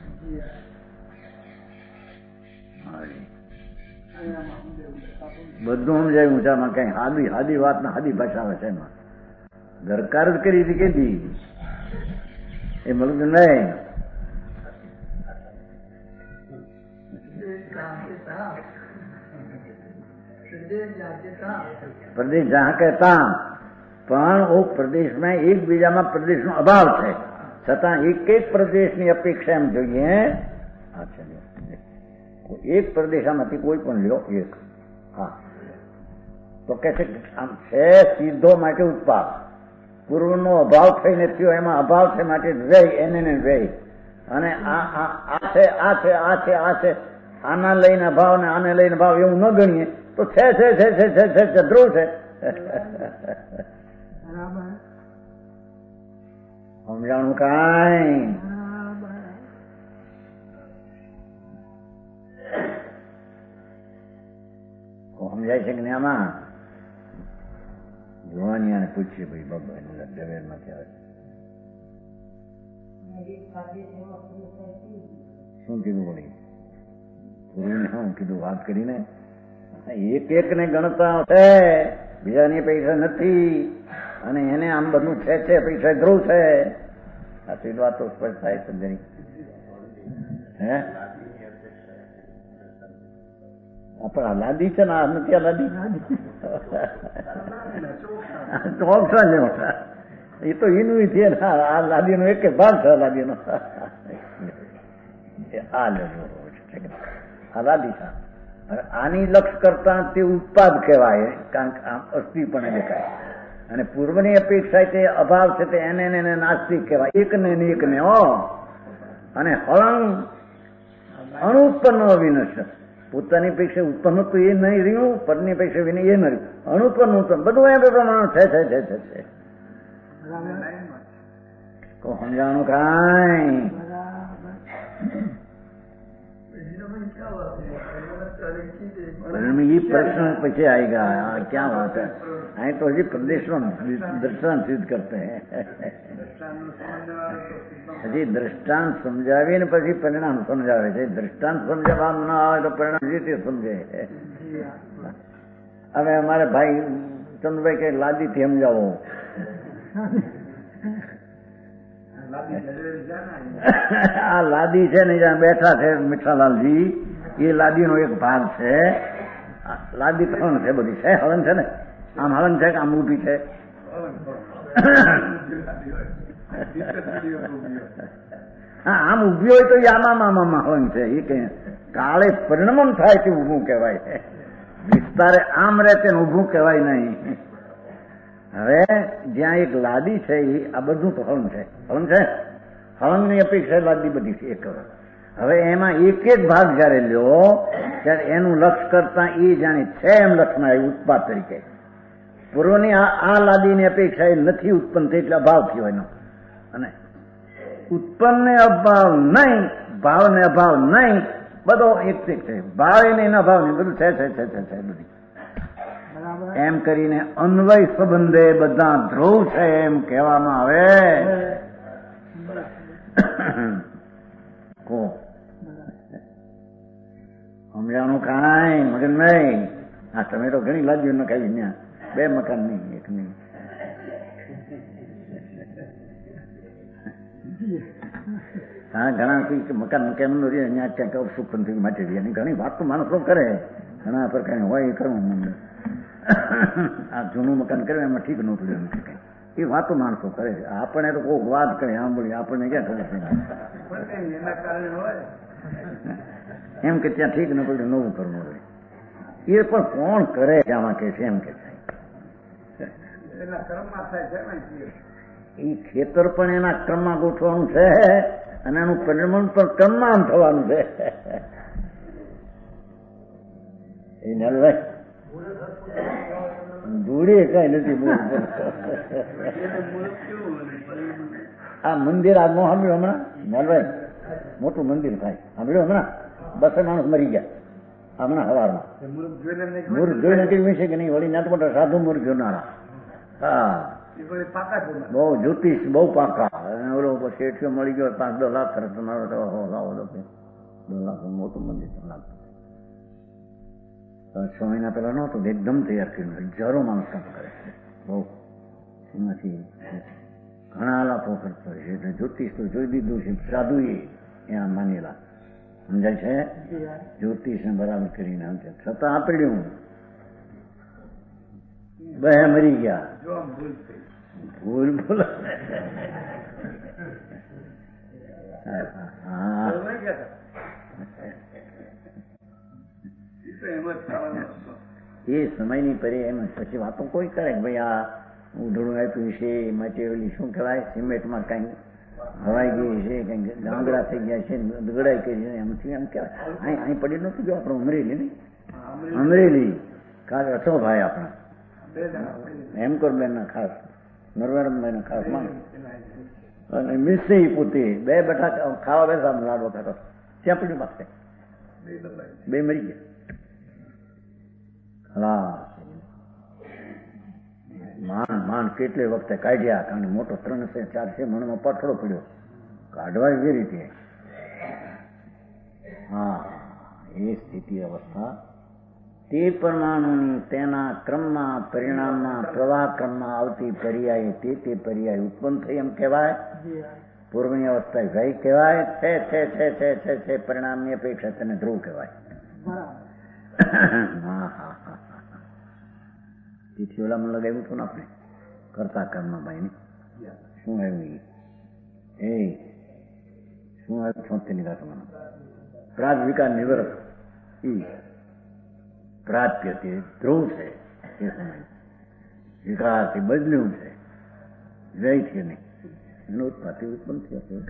બધું સમજાય ઊંચામાં કઈ હાદી હાદી વાત ને હાદી ભાષા આવે છે. એમાં દરકાર જ કરી હતી કેદી એ મળતું નહીં. પ્રદેશ જહાં કે ત્યાં, પણ ઓ પ્રદેશમાં એકબીજામાં પ્રદેશનો અભાવ છે, છતાં એક એક પ્રદેશની અપેક્ષા એમ જોઈએ. એક પ્રદેશામાંથી કોઈ પણ લ્યો એક, હા તો કે છે આમ છે સીધો માટે ઉત્પાદ, પૂર્વનો અભાવ થઈને થયો એમાં અભાવ છે માટે વ્યય, એને ને વ્યય, અને આ આ છે આ છે આ છે આ છે, આના લઈને અભાવ ને આને લઈને ભાવ એવું ન ગણીએ તો છે છે છે છે છે છે છે ધ્રુવ છે. સમજાણું કાંઈ? સમજાય છે કે ને આમાં? જોવાની પૂછીએ ભાઈ બાબા ડબેર માંથી આવે શું કીધું વળી? પૂરું શું કીધું વાત કરીને? એક એક ને ગણતા છે, બીજાની પૈસા નથી, અને એને આમ બધું છે છે પૈસા ધ્રુવ છે. આ તો વાત તો સ્પષ્ટ થાય સમજણી. હે પણ આ લાદી છે ને, આ નથી આ લાદી ચોકસા જેવો એ તો એનું છે ને. આ લાદીનો એક ભાગ છે લાદીનો. આ આ લાદી છે. આની લક્ષ કરતા તે ઉત્પાદ કહેવાય, કારણ કે આમ અસ્થિ પણ દેખાય, અને પૂર્વની અપેક્ષા તે અભાવ છે તે એને એને નાસ્તિક કહેવાય. એક ને એક ને હો, અને હળંગ અનુત્પન્ન અવિનશ્ય, પોતાની અપેક્ષા ઉત્પન્ન તો એ નહીં રહ્યું, પરની અપેક્ષા વિને એ નહીં રહ્યું, અનુત્પન્ન ઉત્પન્ન બધું એ પ્રમાણે છે છે છે છે છે को समझाणु काई ये प्रश्न पीछे आएगा। क्या बात है, आए तो जी प्रदेश में दृष्टांत सिद्ध करते हैं। હજી દ્રષ્ટાંત સમજાવી ને પછી પરિણામ સમજાવે છે. દ્રષ્ટાંત સમજાવવામાં ના આવે તો પરિણામ રીતે સમજે. હવે અમારે ભાઈ ચંદ્રભાઈ કે લાદીથી સમજાવો. આ લાદી છે ને જ્યાં બેઠા છે મીઠાલાલજી, એ લાદીનો એક ભાગ છે. લાદી હળંગ છે, બધી છે હળંગ છે ને, આમ હળંગ છે કે આમ ઊભી છે? હા, આમ ઉભી હોય તો આમાં આમાં હળંગ છે. એ કે કાળે પરિણમન થાય તે ઊભું કહેવાય. વિસ્તારે આમ રહે તેને ઊભું કહેવાય નહીં. હવે જ્યાં એક લાદી છે એ આ બધું તો હળંગ છે. હળંગ છે, હળંગની અપેક્ષા લાદી બધી છે એક. હવે એમાં એક એક ભાગ જયારે લ્યો ત્યારે એનું લક્ષ કરતા એ જાણે છે એમ લક્ષમાં આવ્યું ઉત્પાદ તરીકે. પૂર્વની આ લાદીની અપેક્ષા એ નથી ઉત્પન્ન થઈ એટલે અભાવ થયો એનો. અને ઉત્પન્ન ને અભાવ નહીં, ભાવ ને અભાવ નહીં, બધો એક એક છે. ભાવ ને એના ભાવ નહીં, બધું છે છે છે છે છે બધી. એમ કરીને અન્વય સંબંધે બધા ધ્રુવ છે એમ કહેવામાં આવે. કો સમજાણું કાંઈ મગન નહીં. હા, તમે તો ઘણી લાદીઓ નખાવી ત્યાં, બે મકાન નહીં, એક નહીં. હા, ઘણા મકાન મકાન અહીંયા ક્યાંક સુખ માટે ઘણી વાત તો માણસો કરે, ઘણા પ્રકારની હોય એ કરવું મને. આ જૂનું મકાન કરે એમાં ઠીક નહોતું એમ કઈ એ વાતો માણસો કરે છે. આપણે તો કોઈ વાત કરે સાંભળી, આપણને ક્યાં ખબર છે એમ કે ત્યાં ઠીક ન પડ્યું નવું કરવું હોય. એ પણ કોણ કરે આમાં કે છે એમ કે છે એ ખેતર પણ એના ક્રમમાં ગોઠવાનું છે અને એનું પરિણામ પણ ક્રમમાં થવાનું છે. એ નલભાઈ ધૂળી કઈ નથી. આ મંદિર આ નો સાંભળ્યું હમણાં નલભાઈ? મોટું મંદિર થાય સાંભળ્યું હમણાં? બસો માણસ મરી ગયા હમણાં હવારમાં. મૂર્ખ જોઈ નથી વિશે કે નહીં? વળી નાટ મોટા સાધુ મૂર્ખ જોનારા. હા, બહુ જ્યોતિષ, બહુ પાકા. ઓલો શેઠિયો મળી ગયો પાંચ દસ લાખ ખર્ચ મારો તો લાવો દો લાખ મોટું મંદિર લાગતું. છ મહિના પહેલા નહોતું, એકદમ તૈયાર કર્યું. હજારો માણસ કામ કરે છે બહુ. એમાંથી ઘણા લાખો ખર્ચ કરે છે. એટલે જ્યોતિષ તો જોઈ દીધું છે, સાધુ એ ત્યાં માનેલા. સમજાય છે? જ્યોતિષને બરાબર કરીને આમ છે. છતાં આપડ્યું બે મરી ગયા. ભૂલ ભૂલ હા એ સમયની પરી એમ પછી વાતો કોઈ કરે કે ભાઈ આ ઉધડું આપ્યું છે મટીરિયલ શું કહેવાય, સિમેન્ટમાં કઈ હવાઈ ગઈ છે, કઈ ગાંગડા થઈ ગયા છે, દગડાઈ કરી છે, એમથી એમ કહેવાય. અહીં અહીં પડી નતું જો આપણું અમરેલી નહીં, અમરેલી ખાસ અશોકભાઈ આપણા હેમકોરબેન ના ખાસ, નરવરમભાઈ ના ખાસ માણસ અને મિસ્સી પુતી બે બેઠા ખાવા બેસા લાડવો ખાતો ત્યાં પડ્યું પાસે બે મરી ગયા. હા, માન માન કેટલી વખતે કાઢ્યા, કારણ મોટો ત્રણસો ચારસો મણનો પથડો પડ્યો, કાઢવા એવી રીતે. હા, એ સ્થિતિ અવસ્થા તે પરમાણુની તેના ક્રમમાં પરિણામમાં પ્રવાહ ક્રમમાં આવતી પર્યાય તે તે પર્યાય ઉત્પન્ન થઈ એમ કહેવાય. પૂર્વની અવસ્થા ગઈ કહેવાય. છે છે છે છે છે છે પરિણામની અપેક્ષા તેને ધ્રુવ કહેવાય. હા હા હા તેથી ઓલામાં લગાવ્યું હતું ને આપણે કરતા કર્મ ભાઈ ને શું આવ્યું એ શું આવ્યું છોતેર ની ઘાટમાં પ્રાગ વિકાર નિવૃત્ત એ પ્રાપ્ય તે ધ્રુવ છે. એ સમય વિકારથી બદલ્યું છે, જયથી નહીં એનું ઉત્પાદન ઉત્પન્ન થયો છે.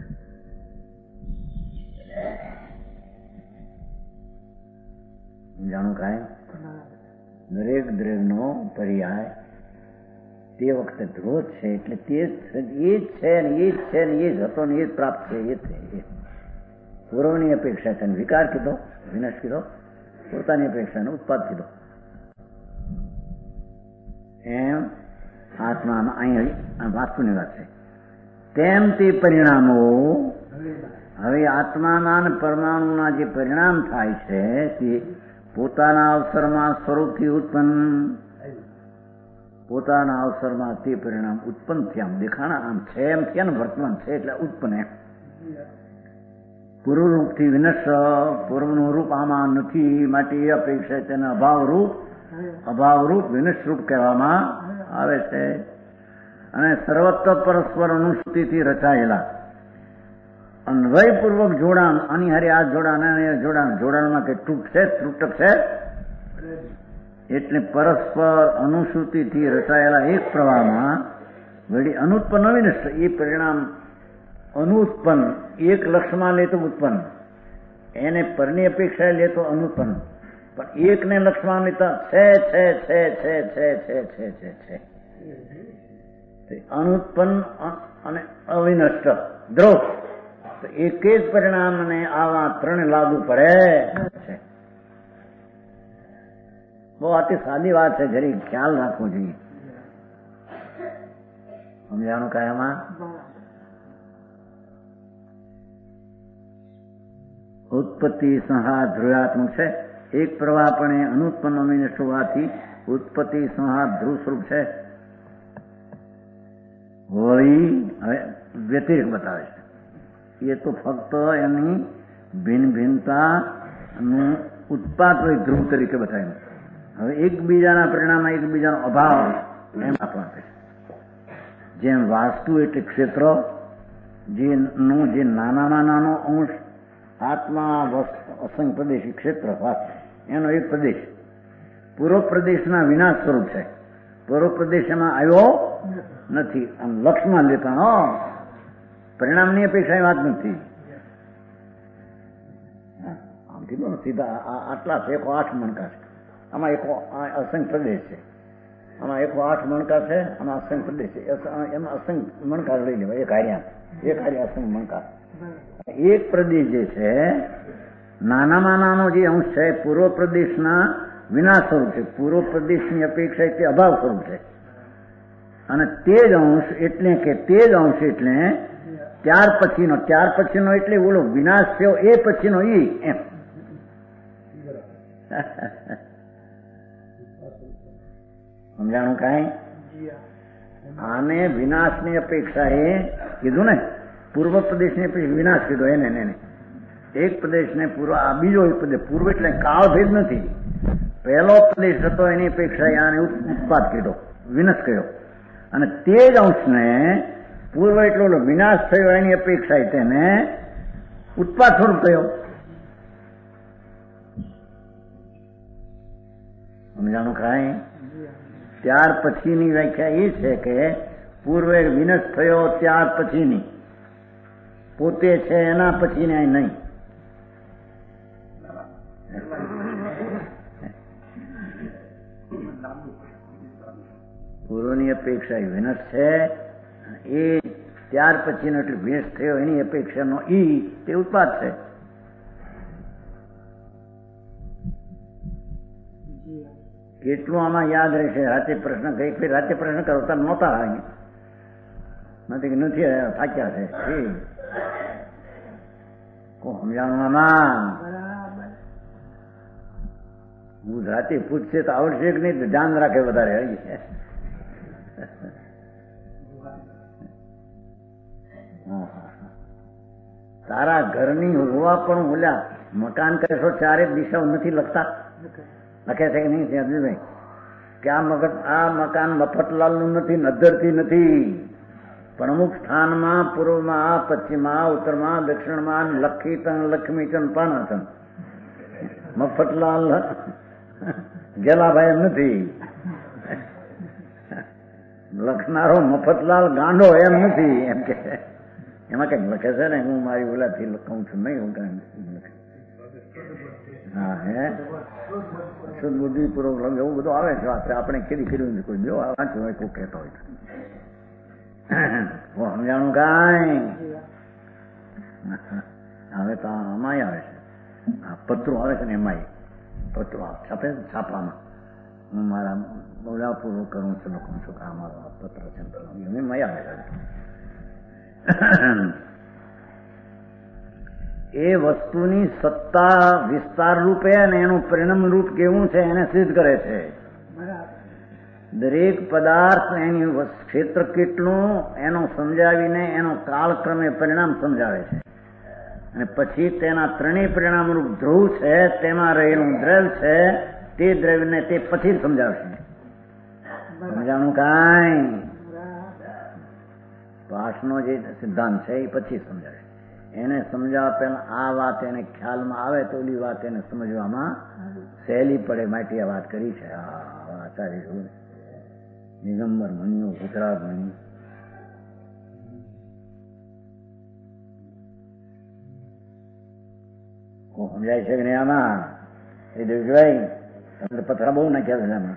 જાણું કાંઈ દરેક દ્રવ્યનો પર્યાય તે વખતે ધ્રુવ છે એટલે તે એ જ છે ને એ જ છે ને એ જ હતો ને એ જ પ્રાપ્ત છે એ છે. પૂર્વની અપેક્ષા છે વિકાર કીધો, વિનાશ કીધો, પોતાની અપેક્ષાનો ઉત્પાદ કીધો. એમ આત્મામાં અહીં વાસ્તુની વાત છે. તેમ તે પરિણામો હવે આત્માના અને પરમાણુના જે પરિણામ થાય છે તે પોતાના અવસરમાં સ્વરૂપથી ઉત્પન્ન, પોતાના અવસરમાં તે પરિણામ ઉત્પન્ન થયા. આમ દેખાણા આમ છે એમ થયા ને વર્તમાન છે એટલે ઉત્પન્ન એમ. પૂર્વરૂપથી વિનશ, પૂર્વનું રૂપ આમાં નથી માટે એ અપેક્ષા તેને અભાવરૂપ અભાવરૂપ વિનશરૂપ કહેવામાં આવે છે. અને સર્વત્ર પરસ્પર અનુસૂતિથી રચાયેલા અન્વયપૂર્વક જોડાણ, આની હારે આ જોડાણ અને જોડાણ, જોડાણમાં કે તૂટ છે, ત્રુટક છે એટલે પરસ્પર અનુસૂતિથી રચાયેલા એક પ્રવાહમાં વળી અનુત્પન્ન અવિનષ્ટ એ પરિણામ અનુત્પન્ન એક લક્ષમાં લે તો ઉત્પન્ન, એને પરની અપેક્ષાએ લે તો અનુત્પન્ન, પણ એકને લક્ષમાં લેતા છે છે છે છે છે છે છે છે છે અનુત્પન્ન અને અવિનષ્ટ દ્રોહ તો એક જ પરિણામને આવા ત્રણ લાગુ પડે છે. બહુ આથી સાદી વાત છે, જરી ખ્યાલ રાખવો જોઈએ. સમજાણું કયામાં ઉત્પત્તિ સંહાર ધ્રુવાત્મક છે. એક પ્રવાહ પણ અનુત્પન્ન અવિનષ્ટ હોવાથી ઉત્પત્તિ સંહાર ધ્રુવ સ્વરૂપ છે. વળી હવે વ્યતિરેક બતાવે છે. એ તો ફક્ત એની ભિન્ન ભિન્નતાનું ઉત્પાદ હોય ધ્રુવ તરીકે બતાવ્યું. હવે એકબીજાના પરિણામમાં એકબીજાનો અભાવ એમ આપવા છે. જેમ વાસ્તુ એટલે ક્ષેત્ર, જેનું જે નાનામાં નાનો અંશ આત્મા અસંગ પ્રદેશ ક્ષેત્ર એનો એક પ્રદેશ પૂર્વ પ્રદેશના વિનાશ સ્વરૂપ છે. પૂર્વ પ્રદેશ એમાં આવ્યો નથી. આમ લક્ષમાં લેતા હો પરિણામની અપેક્ષા વાત નથી. આમ કીધું ને સીધા આટલા છે, એકો આઠ મણકા છે, આમાં એકો અસંગ પ્રદેશ છે, આમાં એકો આઠ મણકા છે, આમાં અસંગ પ્રદેશ છે, એમાં અસંગ મણકા લઈ લેવા એક હાર્યા, એક હાર્યા અસંગ મણકા. એક પ્રદેશ જે છે નાનામાં નાનો જે અંશ છે પૂર્વ પ્રદેશના વિનાશ સ્વરૂપ છે. પૂર્વ પ્રદેશની અપેક્ષા તે અભાવ સ્વરૂપ છે. અને તે જ અંશ એટલે કે તે જ અંશ એટલે ત્યાર પછીનો, ત્યાર પછીનો એટલે બોલો વિનાશ થયો એ પછીનો ઈ એમ. સમજાણું કાંઈ? આને વિનાશની અપેક્ષા એ કીધું ને, પૂર્વ પ્રદેશને વિનાશ કીધો એને એને એક પ્રદેશને પૂર્વ, આ બીજો એક પ્રદેશ. પૂર્વ એટલે કાળભેદ નથી. પહેલો પ્રદેશ હતો એની અપેક્ષા આને ઉત્પાદ કીધો, વિનાશ કહ્યો. અને તે જ અંશને પૂર્વ એટલો વિનાશ થયો એની અપેક્ષા તેને ઉત્પાદ સ્વરૂપ કહ્યો. સમજાણું કાંઈ? ત્યાર પછીની વ્યાખ્યા એ છે કે પૂર્વે વિનાશ થયો ત્યાર પછીની, પોતે છે એના પછીને નહીં. પૂર્વની અપેક્ષા વિનાશ છે, એ ત્યાર પછીનો એટલે વિનાશ થયો એની અપેક્ષાનો ઈ તે ઉત્પાદ છે. કેટલું આમાં યાદ રહેશે? રાતે પ્રશ્ન એક ફેર રાતે પ્રશ્ન કરતા નહોતા નથી કે નથી થાક્યા છે. સમજાણું આમાં ગુજરાતી પૂછશે તો આવડશે કે નહીં, ધ્યાન રાખે વધારે. તારા ઘરની હોવા પણ ઓલા મકાન કહેશો ચારે દિશાઓ નથી લખતા, લખે છે કે નહીં અર્જુનભાઈ? કે આ મગજ આ મકાન મફતલાલનું નથી, નદ્દરથી નથી, પણ અમુક સ્થાનમાં પૂર્વમાં, પશ્ચિમમાં, ઉત્તરમાં, દક્ષિણમાં લખી તન લક્ષ્મી ચન પાના ચન મફતલાલ ગેલાભાઈ એમ નથી લખનારો, મફતલાલ ગાંડો એમ નથી. એમ કે એમાં કઈક લખે છે ને, હું મારી ઓલાથી કહું છું નહીં. હું કઈ હા હે શુદ્ધ બુદ્ધિપૂર્વક લગ્ન એવું બધું આવે છે વાત આપણે કેદી કર્યું કોઈ જો વાંચ્યું હોય કોઈ કહેતો હોય સમજાણું કાંઈ હવે તો આમાંય આવે છે આ પત્રો આવે છે ને એમાંય પત્રો છાપે છાપામાં હું મારા બોલાપૂર્વક કરું છું લખું છું કે આ મારો પત્ર છે એમાં આવે છે. એ વસ્તુની સત્તા વિસ્તાર રૂપે અને એનું પરિણામ રૂપ કેવું છે એને સિદ્ધ કરે છે. દરેક પદાર્થ એની ક્ષેત્ર કેટલું એનો સમજાવીને એનો કાળક્રમે પરિણામ સમજાવે છે અને પછી તેના ત્રણેય પરિણામ રૂપ ધ્રુવ છે તેમાં રહેલું દ્રવ્ય છે તે દ્રવ્યને તે પછી સમજાવશે. સમજાણું કાંઈ પાઠનો જે સિદ્ધાંત છે એ પછી સમજાવે એને સમજાવવા પહેલા આ વાત એને ખ્યાલમાં આવે તો ઓલી વાત એને સમજવામાં સહેલી પડે માટે આ વાત કરી છે. આચાર્ય દિગંબર મુનિઓ ગુજરાત મુનિ સમજાય છે કે નહીં આમાં એ દેવજીભાઈ તમે પથરા બહુ નાખ્યા છે આમાં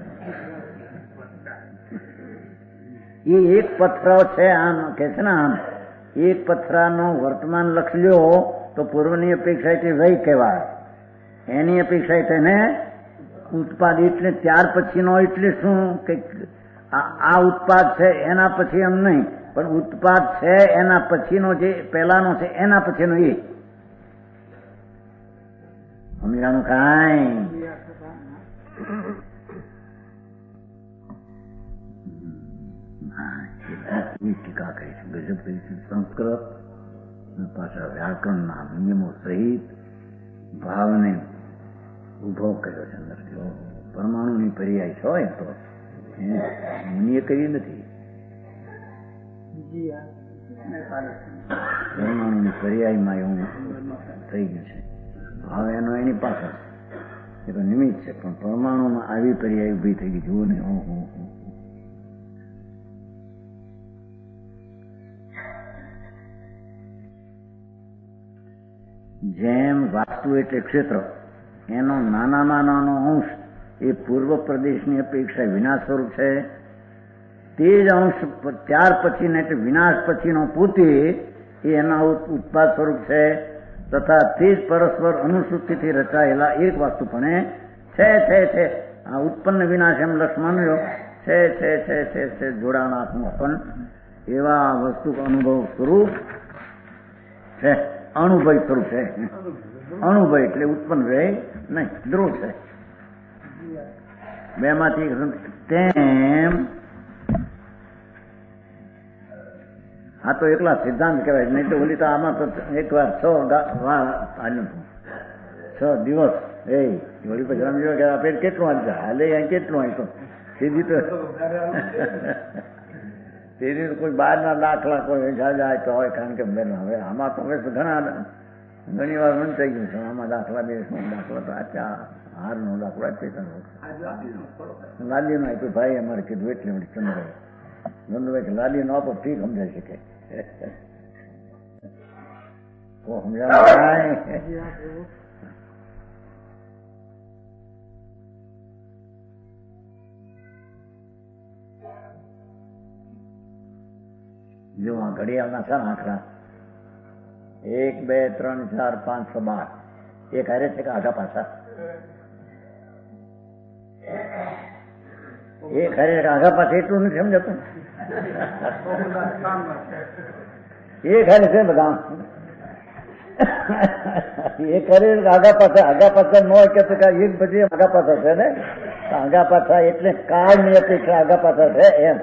એ એક પથરો છે આમ કે છે ને આમ એક પથરાનો વર્તમાન લક્ષ લ્યો તો પૂર્વની અપેક્ષા વય કહેવાય એની અપેક્ષા તેને ઉત્પાદ એટલે ત્યાર પછીનો એટલે શું કે આ ઉત્પાદ છે એના પછી એમ નહીં પણ ઉત્પાદ છે એના પછીનો જે પહેલાનો છે એના પછીનો એ સમજાણું કાંઈ ટીકા કરી છે ગજબ કરી છે સંસ્કૃત પાછા વ્યાકરણના નિયમો સહિત ભાવને ઉભો કર્યો છે અંદર પરમાણુની પર્યાય છો એ તો મુનિએ કરી નથી પરમાણુની પર્યાયમાં એવું થઈ ગયું છે. હવે એનો એની પાછળ એ તો નિમિત્ત છે પણ પરમાણુમાં આવી પર્યાય ઉભી થઈ ગઈ જુઓ ને હું હું જેમ વાસ્તુ એટલે ક્ષેત્ર એનો નાનામાં નાનો અંશ એ પૂર્વ પ્રદેશની અપેક્ષા વિનાશ સ્વરૂપ છે તે જ અંશ ત્યાર પછી એટલે વિનાશ પછીનો પોતે એ એના ઉત્પાદ સ્વરૂપ છે તથા તે જ પરસ્પર અનુસૂચિથી રચાયેલા એક વાસ્તુપણે છે છે છે આ ઉત્પન્ન વિનાશ એમ લક્ષ્મણ છે છે છે છે છે જોડાણાત્મક પણ એવા વસ્તુ અનુભવ સ્વરૂપ છે અણુભય સ્વરૂપ છે. અણુભય એટલે ઉત્પન્ન રહે નહીં ધ્રુવ છે બે માંથી તેમ આ તો એકલા સિદ્ધાંત કહેવાય નહીં તો ઓલી તો આમાં તો એક વાર છ છ દિવસ એ વળી પછી રમજો કે પેટ કેટલું હાલ હાલે અહીં કેટલું અહીં તો સીધી તો સીધી તો કોઈ બહારના દાખલા કોઈ જાય તો હોય કારણ કે બેન હવે આમાં તો હવે ઘણા ઘણી વાર મન થઈ ગયું છે આમાં દાખલા બે દાખલા તો આચા હારનો દાખલો લાદીનો આપ્યો ભાઈ અમારે કીધું એટલે વળી ચંદ્ર નંદભાઈ કે લાદીનો આપો ઠીક સમજાઈ શકે સમજાય જો આ ઘડિયાળના છે ને આંકડા એક બે ત્રણ ચાર પાંચ છ બાર એક હારે છે કે આગા પાછા એક હારે આગા પાછા એટલું નથી સમજાતું એક હારે છે બધા એક હારે આગા પાછા આગા પાછા ન હોય કે એક પછી આગા પાછા છે ને આગા પાછા એટલે કાળની અપેક્ષા આગા પાછા છે એમ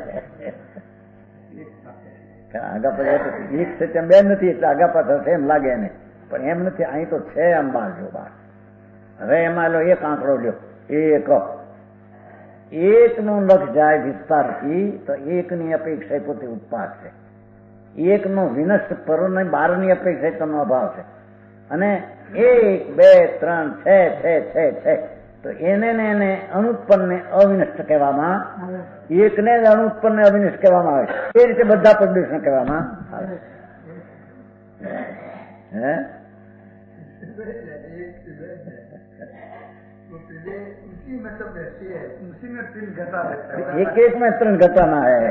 આગા પાછા એક છે તેમ બે નથી એટલે આગા પાછા છે એમ લાગે એને પણ એમ નથી અહીં તો છે એમ બાર જો બાર હવે એમાં લો એક આંકડો લ્યો એક એક નો લક્ષ જાય વિસ્તારથી તો એકની અપેક્ષા પોતે ઉત્પાદ છે એક નો વિનષ્ટ પરો ને બારની અપેક્ષા તેનો અભાવ છે અને એક બે ત્રણ છે છે છે છે તો એને ને એને અનુત્પન્ન અવિનષ્ટ કહેવામાં એકને જ અનુત્પન્ન અવિનષ્ટ કહેવામાં આવે એ રીતે બધા પ્રદેશને કહેવામાં આવે હે वो प्रदेश उसी में सब रहती है, उसी में तीन घटा रहता है। एक एक में ત્રણ ઘટાના है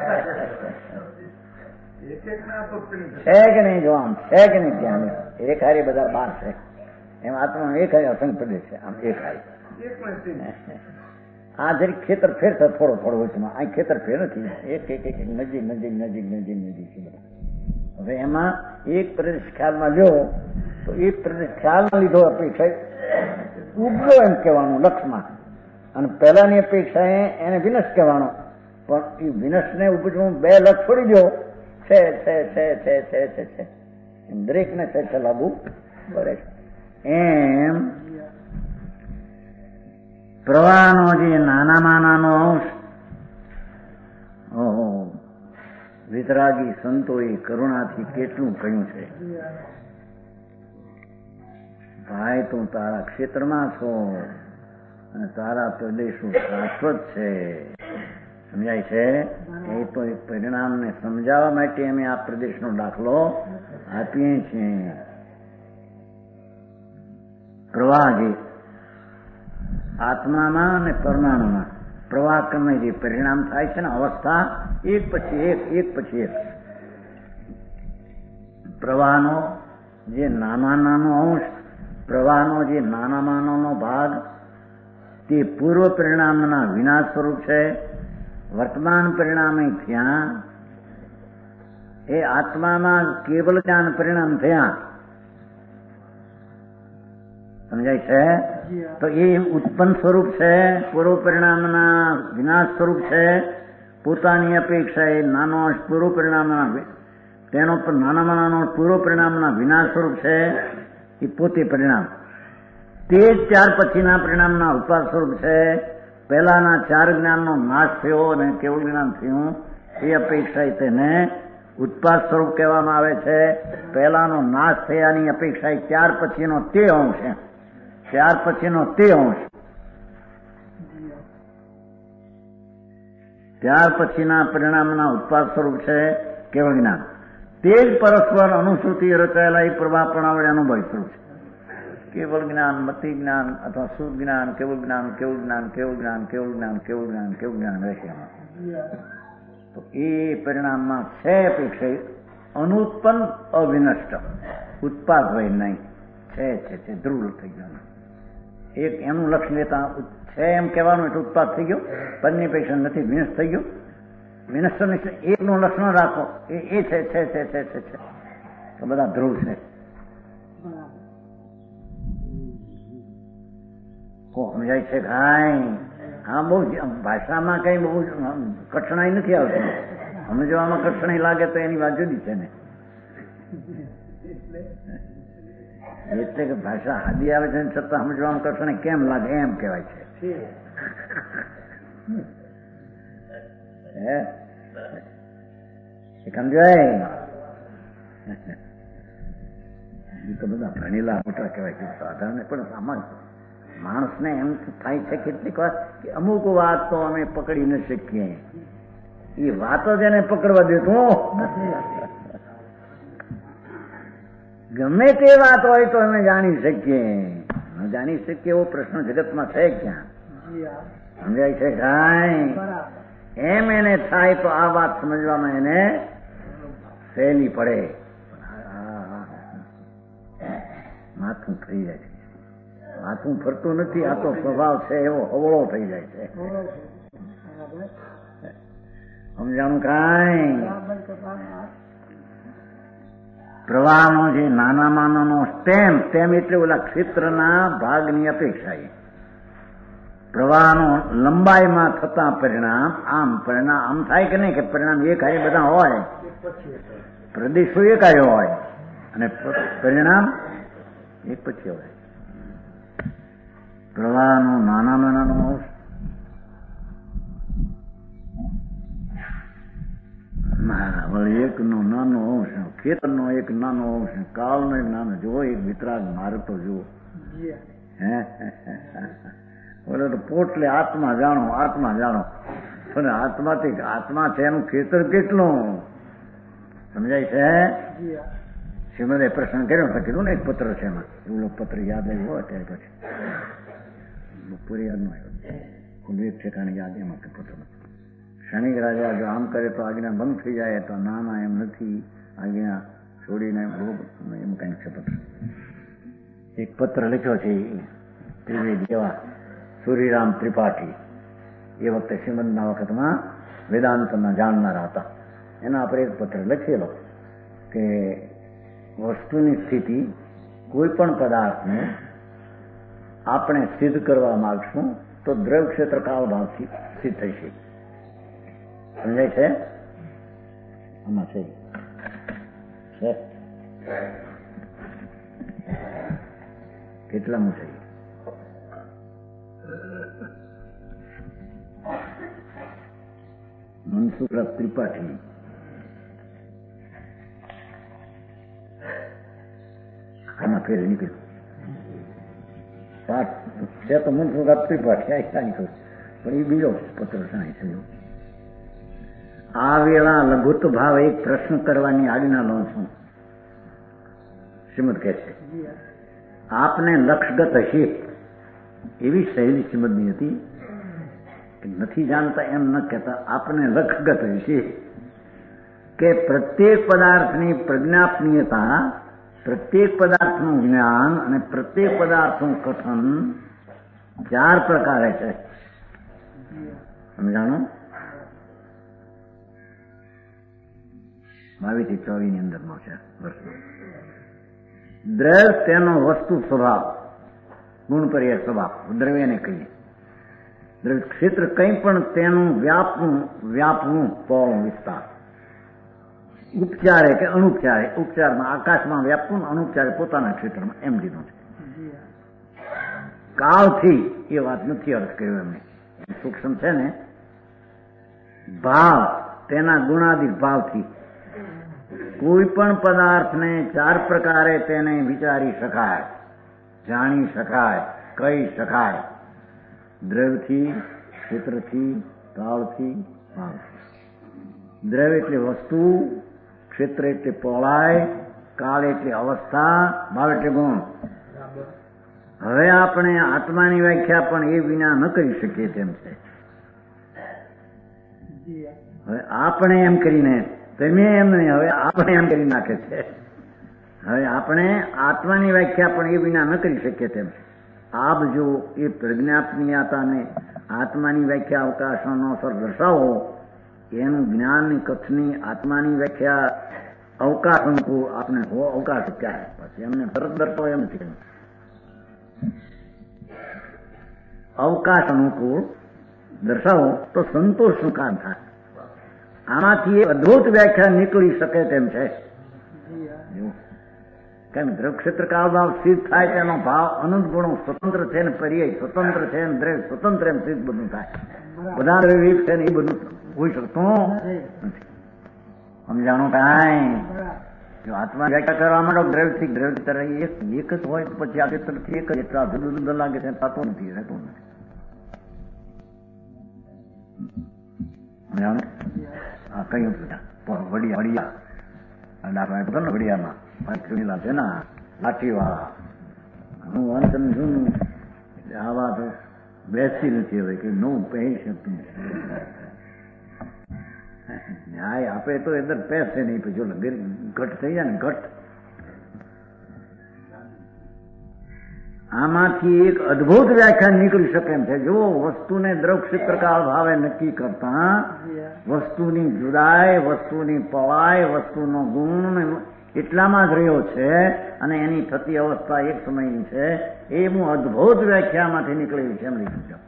एक एक में आपको तीन है कि नहीं जो आम है कि नहीं ત્યાં એક હારી બધા બાર છે એમ આત્મા એક હારી અસંગ પ્રદેશ છે આમ એક હારી एक में तीन આ જરી ખેતર ફેર થાય થોડો થોડો વચમાં આ ખેતર ફેર નથી એક એક એક નજીક નજીક નજીક નજીક નજીક છે બધા હવે એમાં એક પ્રદેશ ખ્યાલમાં લ્યો તો એક પ્રદેશ ખ્યાલમાં લીધો અપેક્ષા ઉગડો એમ કહેવાનું લક્ષમાં અને પહેલાની અપેક્ષાએ એને વિનશ કહેવાનો પણ એ વિનશને ઉપજવું બે લક્ષ છોડી દો છે છે છે છે છે છે છે એમ દરેકને છે છે લાગુ પડે એમ પ્રવાહનો જે નાનામાં નાનો અંશ ઓહો વિતરાગી સંતોએ કરુણાથી કેટલું કહ્યું છે ભાઈ તું તારા ક્ષેત્રમાં છો અને તારા પ્રદેશો શાશ્વત છે સમજાય છે એ તો એક પરિણામને સમજાવવા માટે અમે આ પ્રદેશનો દાખલો આપીએ છીએ પ્રવાહ જે આત્મામાં અને પરમાણુમાં પ્રવાહ ક્રમે જે પરિણામ થાય છે ને અવસ્થા એક પછી એક એક પછી એક પ્રવાહનો જે નાના નાનો અંશ પ્રવાહનો જે નાનામાં નાનો ભાગ તે પૂર્વ પરિણામના વિનાશ સ્વરૂપ છે વર્તમાન પરિણામે થયા એ આત્મામાં કેવલ જ્ઞાન પરિણામ થયા સમજાય છે તો એ ઉત્પન્ન સ્વરૂપ છે પૂર્વ પરિણામના વિનાશ સ્વરૂપ છે પોતાની અપેક્ષા એ નાનો અંશ પૂર્વ પરિણામના તેનો પણ નાનામાં નાનો પૂર્વ પરિણામના વિનાશ સ્વરૂપ છે એ પોતે પરિણામ તે જ ત્યાર પછીના પરિણામના ઉપાસ સ્વરૂપ છે પહેલાના ચાર જ્ઞાનનો નાશ થયો અને કેવળ જ્ઞાન થયું એ અપેક્ષા તેને ઉત્પાદ સ્વરૂપ કહેવામાં આવે છે પહેલાનો નાશ થયાની અપેક્ષા ત્યાર પછીનો તે અંશ છે ત્યાર પછીનો તે અંશ ત્યાર પછીના પરિણામના ઉત્પાદ સ્વરૂપ છે કેવળ જ્ઞાન તે જ પરસ્પર અનુસૂતિ રચાયેલા એ પ્રવાહ પ્રણાવળી અનુભવી સ્વરૂપ છે કેવળ જ્ઞાન મતિ જ્ઞાન અથવા શુદ્ધ જ્ઞાન કેવળ જ્ઞાન કેવળ જ્ઞાન કેવળ જ્ઞાન કેવળ જ્ઞાન કેવળ જ્ઞાન કેવળ જ્ઞાન રહેશે એમાં તો એ પરિણામમાં છે અપેક્ષા અનુત્પન્ન અવિનષ્ટ ઉત્પાદ હોય નહીં છે છે છે ધ્રુવ થઈ ગયું એક એનું લક્ષ લેતા છે એમ કહેવાનું એટલે ઉત્પાદ થઈ ગયો પદની અપેક્ષા નથી વિનષ્ટ થઈ ગયો વિનષ્ટ એકનું લક્ષણ રાખો એ એ છે છે છે છે છે છે તો બધા ધ્રુવ છે સમજાય છે ભાઈ હા બહુ ભાષામાં કઈ બહુ કઠણાઈ નથી આવતી સમજવામાં કઠણાઈ લાગે તો એની વાત જુદી છે ને એટલે કે ભાષા હાદી આવે છે છતાં સમજવામાં કઠણાઈ કેમ લાગે એમ કહેવાય છે સમજાય એ તો બધા ભણેલા મોટા કહેવાય છે સાધારણ પણ સામાન્ય માણસને એમ થાય છે કેટલીક વાર કે અમુક વાત તો અમે પકડી ન શકીએ એ વાતો જ એને પકડવા દેતો ગમે તે વાત હોય તો અમે જાણી શકીએ ન જાણી શકીએ એવો પ્રશ્ન જગતમાં છે ક્યાં સમજાય છે કાંઈ એમ એને થાય તો આ વાત સમજવામાં એને સહેલી પડે માથું થઈ જાય છે માથું ફરતું નથી આ તો સ્વભાવ છે એવો અવળો થઈ જાય છે સમજાણું કાંઈ પ્રવાહનો જે નાનામાં નાનો તેમ તેમ એટલે ઓલા ક્ષેત્રના ભાગની અપેક્ષા એ પ્રવાહનો લંબાઈમાં થતા પરિણામ આમ પરિણામ આમ થાય કે નહીં કે પરિણામ એક હારે બધા હોય પ્રદેશો એક હારે હોય અને પરિણામ એક પછી હોય પ્રવાહનો નાનામાં નાનો અંશ વળી એકનો નાનો અંશ ખેતરનો એક નાનો અંશ કાળનો એક નાનો જુઓ એક વિતરાગ મારતો જુઓ હે બોલે તો પોટલે આત્મા જાણો આત્મા જાણો પણ આત્માથી આત્મા છે એનું ખેતર કેટલું સમજાય છે શ્રીમદે પ્રશ્ન કર્યો તો કીધું ને એક પત્ર છે એમાં એવડો પત્ર યાદ આવ્યો અત્યારે પછી પૂરી યાદ ન આવ્યો. ખુલ્લું એક ઠેકાણે યાદ એમાં કે પત્ર ક્ષણિક રાજા જો આમ કરે તો આજ્ઞા બંધ થઈ જાય, તો ના ના એમ નથી, આજ્ઞા છોડીને એમ કંઈક છે પત્ર. એક પત્ર લખ્યો છે ત્રિવેદી એવા સૂર્યરામ ત્રિપાઠી, એ વખતે શ્રીમદના વખતમાં વેદાંતના જાણનારા હતા. એના પર એક પત્ર લખેલો કે વસ્તુની સ્થિતિ કોઈ પણ પદાર્થને આપણે સિદ્ધ કરવા માંગશું તો દ્રવ ક્ષેત્ર કાળ ભાવથી સિદ્ધ થઈ છે. સમજાય છે? આમાં છે છે કેટલામું છે? મનસુખ ત્રિપાઠી. આમાં ફેર નીકળ્યું પાઠ છે તો મનસુખ ત્રિપાઠી આ નીકળ્યું, પણ એ બીજો પત્ર સાંઈ થયો. આ વેળા લઘુત્વ ભાવ એક પ્રશ્ન કરવાની આજ્ઞા લઉં છું. શ્રીમદ કહે છે, આપને લક્ષગત હશે એવી શૈલી શ્રીમદની હતી કે નથી જાણતા એમ ન કહેતા, આપને લક્ષગત હશે કે પ્રત્યેક પદાર્થની પ્રજ્ઞાપનીયતા, પ્રત્યેક પદાર્થનું જ્ઞાન અને પ્રત્યેક પદાર્થનું કથન ચાર પ્રકારે છે. સમજાણું? બાવીસ થી ચોવીસ ની અંદરનો છે વર્ષનો. દ્રવ તેનો વસ્તુ સ્વભાવ, ગુણ પર્યાય સ્વભાવ, દ્રવ્યને કહીએ. દ્રવ્ય ક્ષેત્ર કંઈ પણ તેનું વ્યાપનું વ્યાપનું પહોળું વિસ્તાર. ઉપચારે કે અનુપચારે, ઉપચારમાં આકાશમાં વ્યાપવું, અનુપચારે પોતાના ક્ષેત્રમાં, એમ લીધું છે. કાળથી એ વાત નથી અર્થ કર્યો એમને, સૂક્ષ્મ છે ને. ભાવ તેના ગુણાદિક ભાવથી કોઈ પણ પદાર્થને ચાર પ્રકારે તેને વિચારી શકાય, જાણી શકાય, કહી શકાય. દ્રવ્યથી, ક્ષેત્રથી, કાળથી, ભાવથી. દ્રવ્ય એટલે વસ્તુ, ક્ષેત્ર એટલે પહોળાઈ, કાળ એટલે અવસ્થા, ભાવ એટલે ગુણ. હવે આપણે આત્માની વ્યાખ્યા પણ એ વિના ન કરી શકીએ તેમ છે. હવે આપણે એમ કરીને, તમે એમ નહીં, હવે આપણે એમ કરી નાખે છે. હવે આપણે આત્માની વ્યાખ્યા પણ એ વિના ન કરી શકીએ તેમ છે. આપ જો એ પ્રજ્ઞાપનીયતાને આત્માની વ્યાખ્યા અવકાશનો અસર દર્શાવો, એનું જ્ઞાનની કથની આત્માની વ્યાખ્યા અવકાશ અનુકૂળ આપણે હો અવકાશ ક્યારે પછી એમને તરત દર્શાવો એમ નથી કહ્યું. અવકાશ અનુકૂળ દર્શાવો તો સંતોષનું કામ થાય. આમાંથી અદ્ભુત વ્યાખ્યા નીકળી શકે તેમ છે. કેમ દ્રવ ક્ષેત્ર કાળ ભાવ સિદ્ધ થાય તેનો ભાવ અનંત ગુણો સ્વતંત્ર છે ને, પર્યાય સ્વતંત્ર છે ને, દ્રવ્ય સ્વતંત્ર એમ સિદ્ધ બધું થાય. બધા દ્રવ્ય છે ને એ બધું હોઈ શકતું નથી. સમજાણું કાંઈ? જો આત્મા વ્યાખ્યા કરવા માંડો દ્રવ્યથી દ્રવ્ય તરફ એક એક જ હોય તો પછી આ ક્ષેત્રથી એક જ એટલા જુદું જુદું લાગે છે, થતું નથી, રહેતું નથી. સમજાણું? હા કયું વડિયા વડિયા આપણે વડિયામાં પાંચ છે ને લાઠી વાળા, હું વાંચન જૂનું એટલે આ વાત બેસી નથી હવે કે નું પહેરી શકતું ન્યાય આપે તો એદર પહેરશે નહીં, પછી જો ઘટ થઈ જાય ને ઘટ. આમાંથી એક અદભુત વ્યાખ્યાન નીકળી શકે એમ છે. જો વસ્તુને દ્રવ ક્ષેત્રકાળ ભાવે નક્કી કરતા વસ્તુની જુદાઈ, વસ્તુની પવાય, વસ્તુનો ગુણ એટલામાં જ રહ્યો છે અને એની થતી અવસ્થા એક સમયની છે, એ હું અદભુત વ્યાખ્યામાંથી નીકળેલી છે એમ લીધું છે.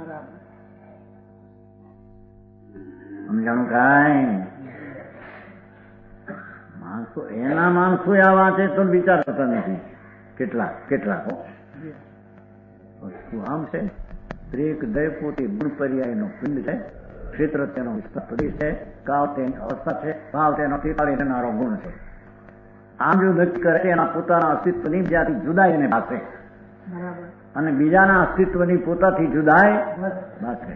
સમજાણું કાંઈ? માણસો એના માણસો આ વાંચે તો વિચાર કરતા નથી. કેટલા કેટલા વસ્તુ આમ છે. ત્રેક દય પોતે ગુણ પર્યાયનો પિંડ છે, ક્ષેત્ર તેનો વિસ્તાર પ્રદેશ છે, કાળ તેની અવસ્થા છે, ભાવ તેનો તીતાળી રહેનારો ગુણ છે. આમ જો નક્કી કરે એના પોતાના અસ્તિત્વની જ્યાંથી જુદાઈ એને ભાષે અને બીજાના અસ્તિત્વની પોતાથી જુદાઈ ભાષે.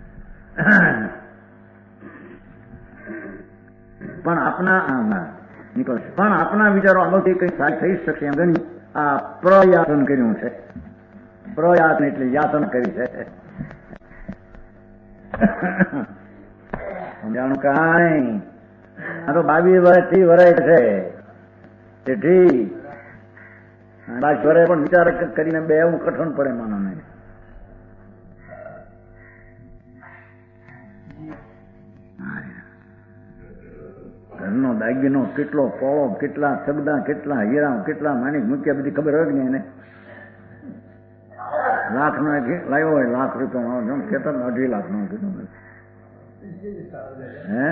પણ આપના નીકળશે પણ આપના વિચારો અમલથી કઈ સારી થઈ શકશે એમ ગણી આ પ્રયાસન કર્યું છે. પ્રયાત્ન એટલે યાતના કરી છે. સમજાણું કાંઈ આ તો બાવીસ વર્ષ થી વર્ષ છે તેથી બાવીસ વર્ષે પણ વિચાર કરીને બે એવું કઠણ પડે માનવને. ઘરનો દાગીનો કેટલો પોળો, કેટલા સગદા, કેટલા હીરા, કેટલા માણસ મૂક્યા બધી ખબર હોય ને એને. લાખ નો લાવ્યો હોય લાખ રૂપિયા કેતન અઢી લાખ નો કીધું હે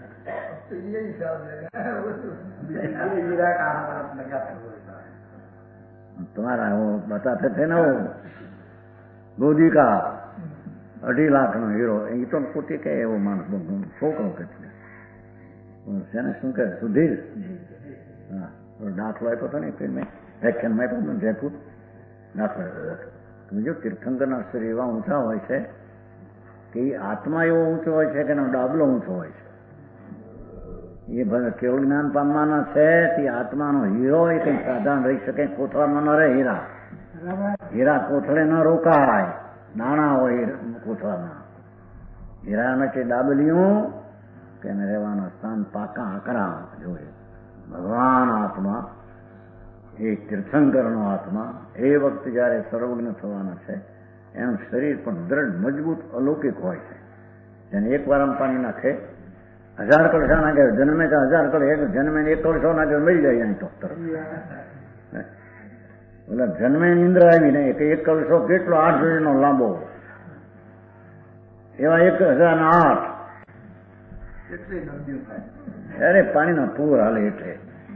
तुम्हारा वो बताते थे ना वो गोदी का अढ़ी लाख नो हीरो એ તો પોતે કે એવો માણસ છોકરો કે છે ને શું કે સુધીર હા દાખલો આપ્યો હતો ને મેં વ્યાખ્યાનમાં આપ્યો ને જયપુર દાખલો આપ્યો જો તીર્થંકરના શરીર એવા ઊંચા હોય છે કે એ આત્મા એવો ઊંચો હોય છે કે એનો ડાબલો ઊંચો હોય છે. એ ભલે કેવળ જ્ઞાન પામવાના છે તે આત્માનો હીરો એ કઈ સાધારણ રહી શકે. કોથળામાં ન રહે હીરા, હીરા કોથળે ન રોકાય, નાણાં હોય કોથળામાં. હીરામાં કે ડાબલિયું કે એને રહેવાના સ્થાન પાકા આકરા જોઈએ. ભગવાન આત્મા એ તીર્થંકરનો આત્મા એ વખતે જયારે સર્વજ્ઞ થવાના છે એનું શરીર પણ દ્રઢ મજબૂત અલૌકિક હોય છે. જેને એક વાર પાણી નાખે હજાર કળશા નાખે જન્મે તો હજાર કળ એક જન્મે એક કળશો નાખે મરી જાય અહીં તો તરફ. એટલે જન્મે નિંદ્ર આવી નહીં કે એક કળશો કેટલો આઠ જોડીનો લાંબો એવા એક હજાર આઠ અરે પાણીના પૂર હાલે એટલે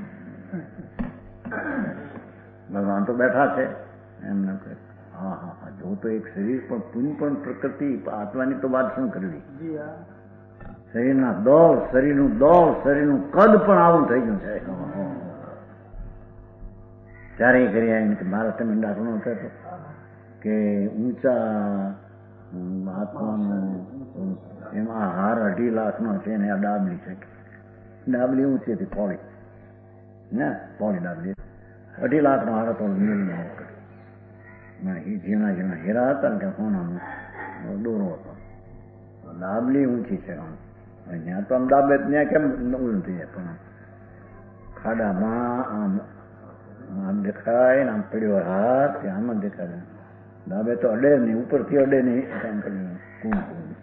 ભગવાન તો બેઠા છે એમને હા હા હા જો તો એક શરીર પણ પૂરી પણ પ્રકૃતિ આત્માની તો વાત શું કરવી. શરીરના દોડ શરીરનું દોડ શરીરનું કદ પણ આવું થઈ ગયું છે. ત્યારે એ કરી આવીને કે મારા તમે દાખલો થતો કે ઊંચા આત્માનું એમાં હાર અઢી લાખનો છે ને આ ડાબલી છે. ડાબલી ઊંચી હતી પોળી ને પોળી ડાબલી અઢી લાખનો હાર હતો મિલનો એ ઝીણા ઝીણા હીરા હતા ને કે સોનાનો દોરો હતો. ડાબલી ઊંચી છે ત્યાં તો આમ ડાબે ત્યાં કેમ ઊંચું થઈ જાય પણ ખાડામાં આમ આમ દેખાય ને આમ પડ્યો હાથ આમ જ દેખાય. ડાબે તો અડે નહીં, ઉપરથી અડે નહીં કામ કરી કું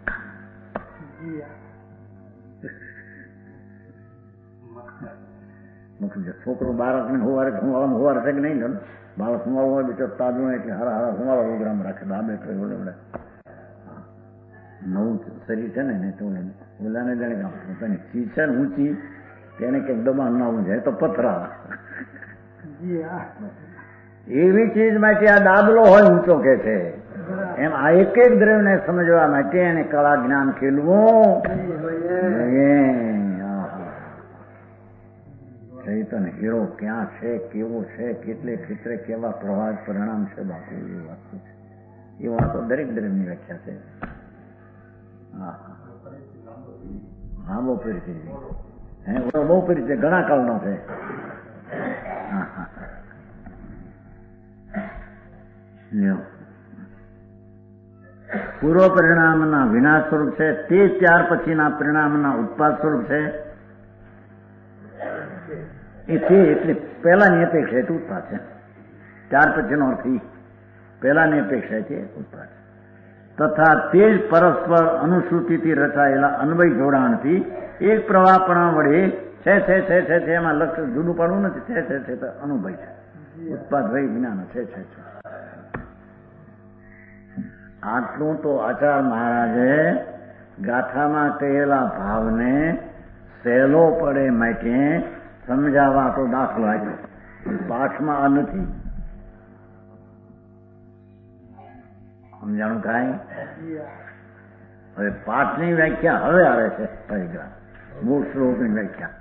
છોકરો બાળકને હોવારે હુંવાળામાં હોવારે છે કે નહીં બાળક હુંવાળું હોય બીજો તાજું એટલે હારા હારા હુંવાળા પ્રોગ્રામ રાખે ડાબે તો ઓલે ઓલે નવું શરીર છે ને તો ઓલાને જાણે પોતાની ચીજ છે ને ઊંચી તેને કંઈક દબાણ ના આવું જાય તો પથરા એવી ચીજ માટે આ ડાબલો હોય ઊંચો કે છે. એમ આ એક એક દ્રવ્યને સમજવા માટે એને કળા જ્ઞાન ખેલવું ચૈતન હીરો ક્યાં છે, કેવો છે, કેટલે ખેતરે કેવા પ્રવાહ પરિણામ છે બાપુ એ વાત છે. એ વાતો દરેક દ્રવ્યની વ્યાખ્યા છે. હા હા બહુ પરિચય હે બહુ પરિચય ઘણા કાળનો છે. હા હા પૂર્વ પરિણામના વિનાશ સ્વરૂપ છે તે ત્યાર પછીના પરિણામના ઉત્પાદ સ્વરૂપ છે. એ તે એટલે પહેલાની અપેક્ષા છે ઉત્પાદ છે. ત્યાર પછીનો અર્થ પહેલાની અપેક્ષા છે ઉત્પાદ તથા તે જ પરસ્પર અનુસૂચિથી રચાયેલા અન્વય જોડાણથી એક પ્રવાહપણા વડે છે છે છે છે છે એમાં લક્ષ્ય જુદું પાડવું નથી. છે છે છે અનુભય છે ઉત્પાદ વય જ્ઞાન છે છે છે. આટલું તો આચાર્ય મહારાજે ગાથામાં કહેલા ભાવને સહેલો પડે માટે સમજાવવા તો દાખલો આપ્યો. પાઠમાં આ નથી સમજાણું કાંઈ. હવે પાઠની વ્યાખ્યા હવે આવે છે પરિગ્રહ મૂળ શ્લોકની વ્યાખ્યા.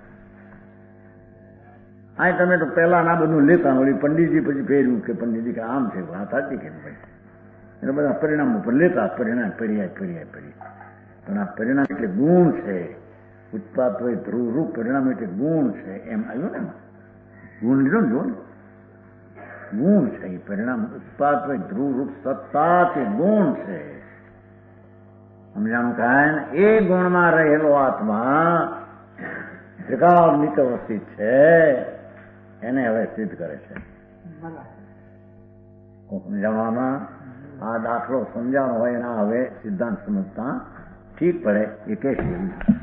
આ તમે તો પેલા ના બધું લેતા વળી પંડિતજી પછી ફેર્યું કે પંડિતજી કે આમ છે વાત સાચી કે ભાઈ એટલે બધા પરિણામ ઉપર લેતા પરિણામ પર્યાય પર્યાય પર્યાય પણ આ પરિણામ એટલે ગુણ છે. ઉત્પાદ હોય ધ્રુવરૂપ પરિણામ એટલે ગુણ છે એમ આવ્યું ને ગુણ લીધો ને જો ગુણ છે. એ પરિણામ ઉત્પાદ હોય ધ્રુવ રૂપ સત્તા તે ગુણ છે. સમજાણું કાંઈ? એ ગુણમાં રહેલો આત્મા ત્રિકાળ અવસ્થિત છે, એને હવે સિદ્ધ કરે છે. સમજાવવામાં આ દાખલો સમજાવવાનો હોય એના હવે સિદ્ધાંત સમજતા ઠીક પડે એ કહેશે.